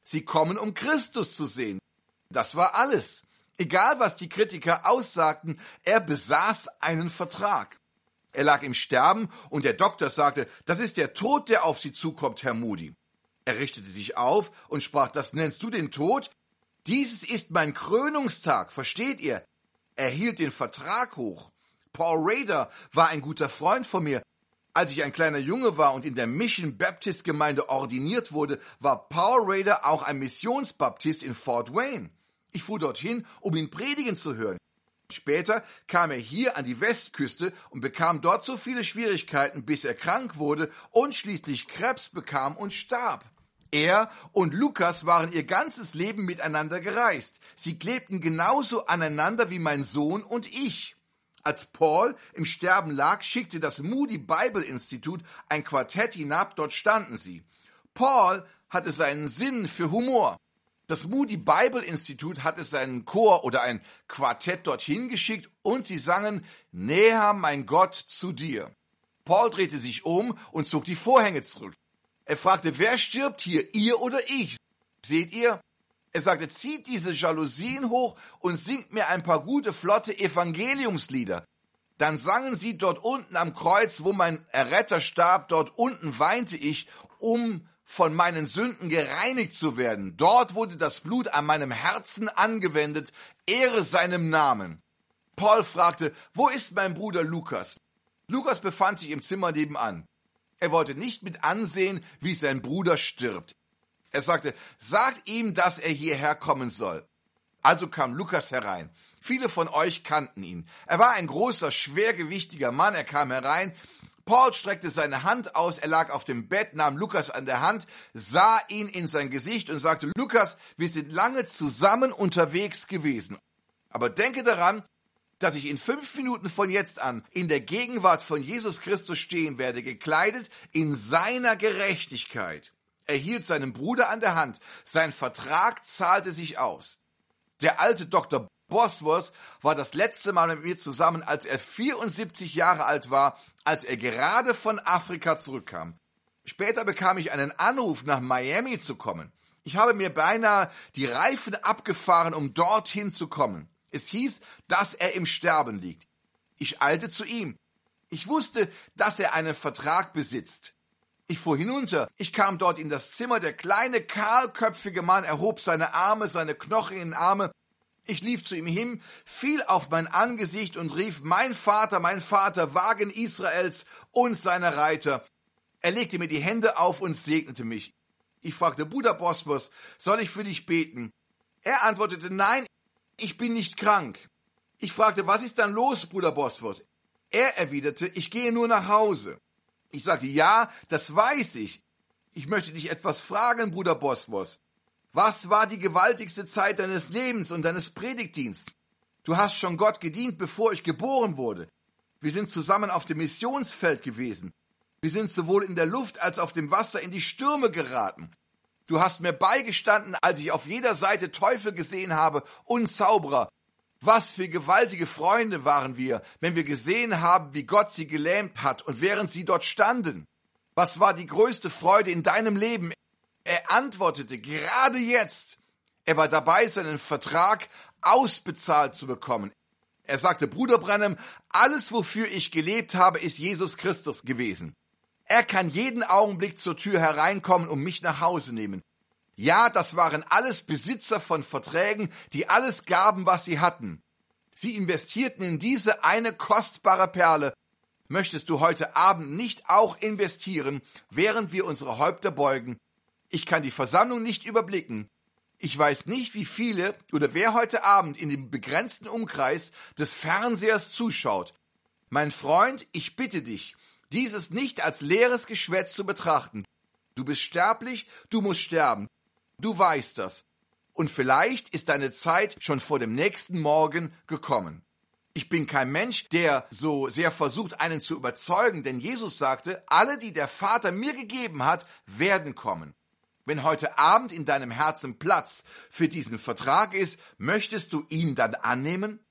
Sie kommen, um Christus zu sehen. Das war alles. Egal, was die Kritiker aussagten, er besaß einen Vertrag. Er lag im Sterben und der Doktor sagte, das ist der Tod, der auf Sie zukommt, Herr Moody. Er richtete sich auf und sprach, das nennst du den Tod? Dieses ist mein Krönungstag, versteht ihr? Er hielt den Vertrag hoch. Paul Rader war ein guter Freund von mir. Als ich ein kleiner Junge war und in der Mission Baptist Gemeinde ordiniert wurde, war Paul Rader auch ein Missionsbaptist in Fort Wayne. Ich fuhr dorthin, um ihn predigen zu hören. Später kam er hier an die Westküste und bekam dort so viele Schwierigkeiten, bis er krank wurde und schließlich Krebs bekam und starb. Er und Lukas waren ihr ganzes Leben miteinander gereist. Sie klebten genauso aneinander wie mein Sohn und ich. Als Paul im Sterben lag, schickte das Moody Bible Institute ein Quartett hinab, dort standen sie. Paul hatte seinen Sinn für Humor. Das Moody Bible Institute hatte seinen Chor oder ein Quartett dorthin geschickt und sie sangen »Näher, mein Gott, zu dir«. Paul drehte sich um und zog die Vorhänge zurück. Er fragte, wer stirbt hier, ihr oder ich? Seht ihr? Er sagte, zieht diese Jalousien hoch und singt mir ein paar gute, flotte Evangeliumslieder. Dann sangen sie dort unten am Kreuz, wo mein Erretter starb, dort unten weinte ich, um von meinen Sünden gereinigt zu werden. Dort wurde das Blut an meinem Herzen angewendet, Ehre seinem Namen. Paul fragte, wo ist mein Bruder Lukas? Lukas befand sich im Zimmer nebenan. Er wollte nicht mit ansehen, wie sein Bruder stirbt. Er sagte, sagt ihm, dass er hierher kommen soll. Also kam Lukas herein. Viele von euch kannten ihn. Er war ein großer, schwergewichtiger Mann. Er kam herein. Paul streckte seine Hand aus. Er lag auf dem Bett, nahm Lukas an der Hand, sah ihn in sein Gesicht und sagte, Lukas, wir sind lange zusammen unterwegs gewesen. Aber denke daran, dass ich in fünf Minuten von jetzt an in der Gegenwart von Jesus Christus stehen werde, gekleidet in seiner Gerechtigkeit. Er hielt seinen Bruder an der Hand. Sein Vertrag zahlte sich aus. Der alte Doktor Bosworth war das letzte Mal mit mir zusammen, als er vierundsiebzig Jahre alt war, als er gerade von Afrika zurückkam. Später bekam ich einen Anruf, nach Miami zu kommen. Ich habe mir beinahe die Reifen abgefahren, um dorthin zu kommen. Es hieß, dass er im Sterben liegt. Ich eilte zu ihm. Ich wusste, dass er einen Vertrag besitzt. Ich fuhr hinunter. Ich kam dort in das Zimmer. Der kleine, kahlköpfige Mann erhob seine Arme, seine knochigen Arme. Ich lief zu ihm hin, fiel auf mein Angesicht und rief, mein Vater, mein Vater, Wagen Israels und seine Reiter. Er legte mir die Hände auf und segnete mich. Ich fragte, Bruder Bosworth, soll ich für dich beten? Er antwortete, nein, ich bin nicht krank. Ich fragte, was ist dann los, Bruder Bosworth? Er erwiderte, ich gehe nur nach Hause. Ich sagte, ja, das weiß ich. Ich möchte dich etwas fragen, Bruder Bosworth. Was war die gewaltigste Zeit deines Lebens und deines Predigtdienstes? Du hast schon Gott gedient, bevor ich geboren wurde. Wir sind zusammen auf dem Missionsfeld gewesen. Wir sind sowohl in der Luft als auf dem Wasser in die Stürme geraten. Du hast mir beigestanden, als ich auf jeder Seite Teufel gesehen habe und Zauberer. Was für gewaltige Freunde waren wir, wenn wir gesehen haben, wie Gott sie gelähmt hat und während sie dort standen. Was war die größte Freude in deinem Leben? Er antwortete, gerade jetzt. Er war dabei, seinen Vertrag ausbezahlt zu bekommen. Er sagte, Bruder Branham, alles, wofür ich gelebt habe, ist Jesus Christus gewesen. Er kann jeden Augenblick zur Tür hereinkommen und mich nach Hause nehmen. Ja, das waren alles Besitzer von Verträgen, die alles gaben, was sie hatten. Sie investierten in diese eine kostbare Perle. Möchtest du heute Abend nicht auch investieren, während wir unsere Häupter beugen? Ich kann die Versammlung nicht überblicken. Ich weiß nicht, wie viele oder wer heute Abend in dem begrenzten Umkreis des Fernsehers zuschaut. Mein Freund, ich bitte dich, dieses nicht als leeres Geschwätz zu betrachten. Du bist sterblich, du musst sterben. Du weißt das. Und vielleicht ist deine Zeit schon vor dem nächsten Morgen gekommen. Ich bin kein Mensch, der so sehr versucht, einen zu überzeugen, denn Jesus sagte, alle, die der Vater mir gegeben hat, werden kommen. Wenn heute Abend in deinem Herzen Platz für diesen Vertrag ist, möchtest du ihn dann annehmen?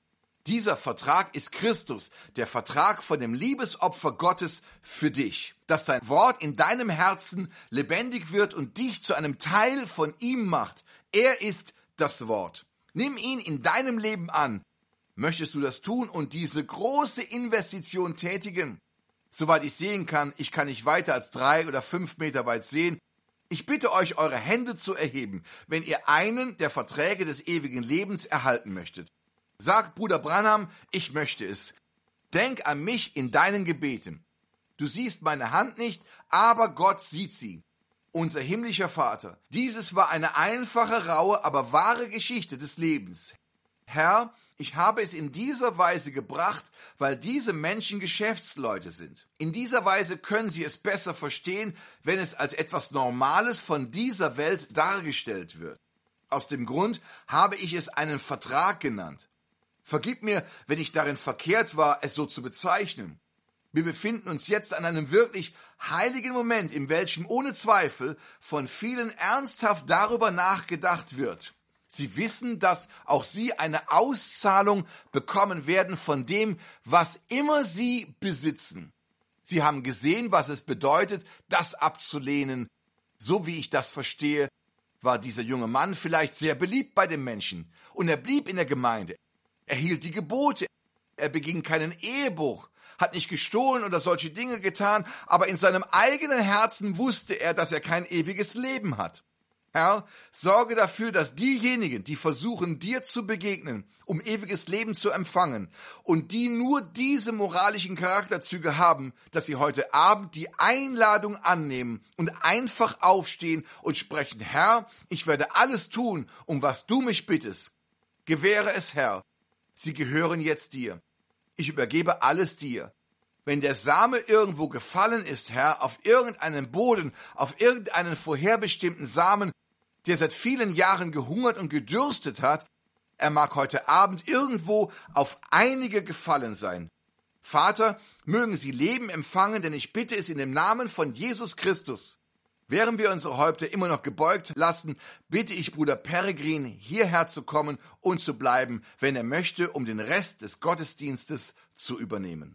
Dieser Vertrag ist Christus, der Vertrag von dem Liebesopfer Gottes für dich, dass sein Wort in deinem Herzen lebendig wird und dich zu einem Teil von ihm macht. Er ist das Wort. Nimm ihn in deinem Leben an. Möchtest du das tun und diese große Investition tätigen? Soweit ich sehen kann, ich kann nicht weiter als drei oder fünf Meter weit sehen. Ich bitte euch, eure Hände zu erheben, wenn ihr einen der Verträge des ewigen Lebens erhalten möchtet. Sag, Bruder Branham, ich möchte es. Denk an mich in deinen Gebeten. Du siehst meine Hand nicht, aber Gott sieht sie. Unser himmlischer Vater, dieses war eine einfache, raue, aber wahre Geschichte des Lebens. Herr, ich habe es in dieser Weise gebracht, weil diese Menschen Geschäftsleute sind. In dieser Weise können sie es besser verstehen, wenn es als etwas Normales von dieser Welt dargestellt wird. Aus dem Grund habe ich es einen Vertrag genannt. Vergib mir, wenn ich darin verkehrt war, es so zu bezeichnen. Wir befinden uns jetzt an einem wirklich heiligen Moment, in welchem ohne Zweifel von vielen ernsthaft darüber nachgedacht wird. Sie wissen, dass auch sie eine Auszahlung bekommen werden von dem, was immer sie besitzen. Sie haben gesehen, was es bedeutet, das abzulehnen. So wie ich das verstehe, war dieser junge Mann vielleicht sehr beliebt bei den Menschen. Und er blieb in der Gemeinde. Er hielt die Gebote. Er beging keinen Ehebruch, hat nicht gestohlen oder solche Dinge getan, aber in seinem eigenen Herzen wusste er, dass er kein ewiges Leben hat. Herr, sorge dafür, dass diejenigen, die versuchen, dir zu begegnen, um ewiges Leben zu empfangen und die nur diese moralischen Charakterzüge haben, dass sie heute Abend die Einladung annehmen und einfach aufstehen und sprechen, Herr, ich werde alles tun, um was du mich bittest. Gewähre es, Herr. Sie gehören jetzt dir. Ich übergebe alles dir. Wenn der Same irgendwo gefallen ist, Herr, auf irgendeinen Boden, auf irgendeinen vorherbestimmten Samen, der seit vielen Jahren gehungert und gedürstet hat, er mag heute Abend irgendwo auf einige gefallen sein. Vater, mögen sie Leben empfangen, denn ich bitte es in dem Namen von Jesus Christus. Während wir unsere Häupter immer noch gebeugt lassen, bitte ich Bruder Peregrin, hierher zu kommen und zu bleiben, wenn er möchte, um den Rest des Gottesdienstes zu übernehmen.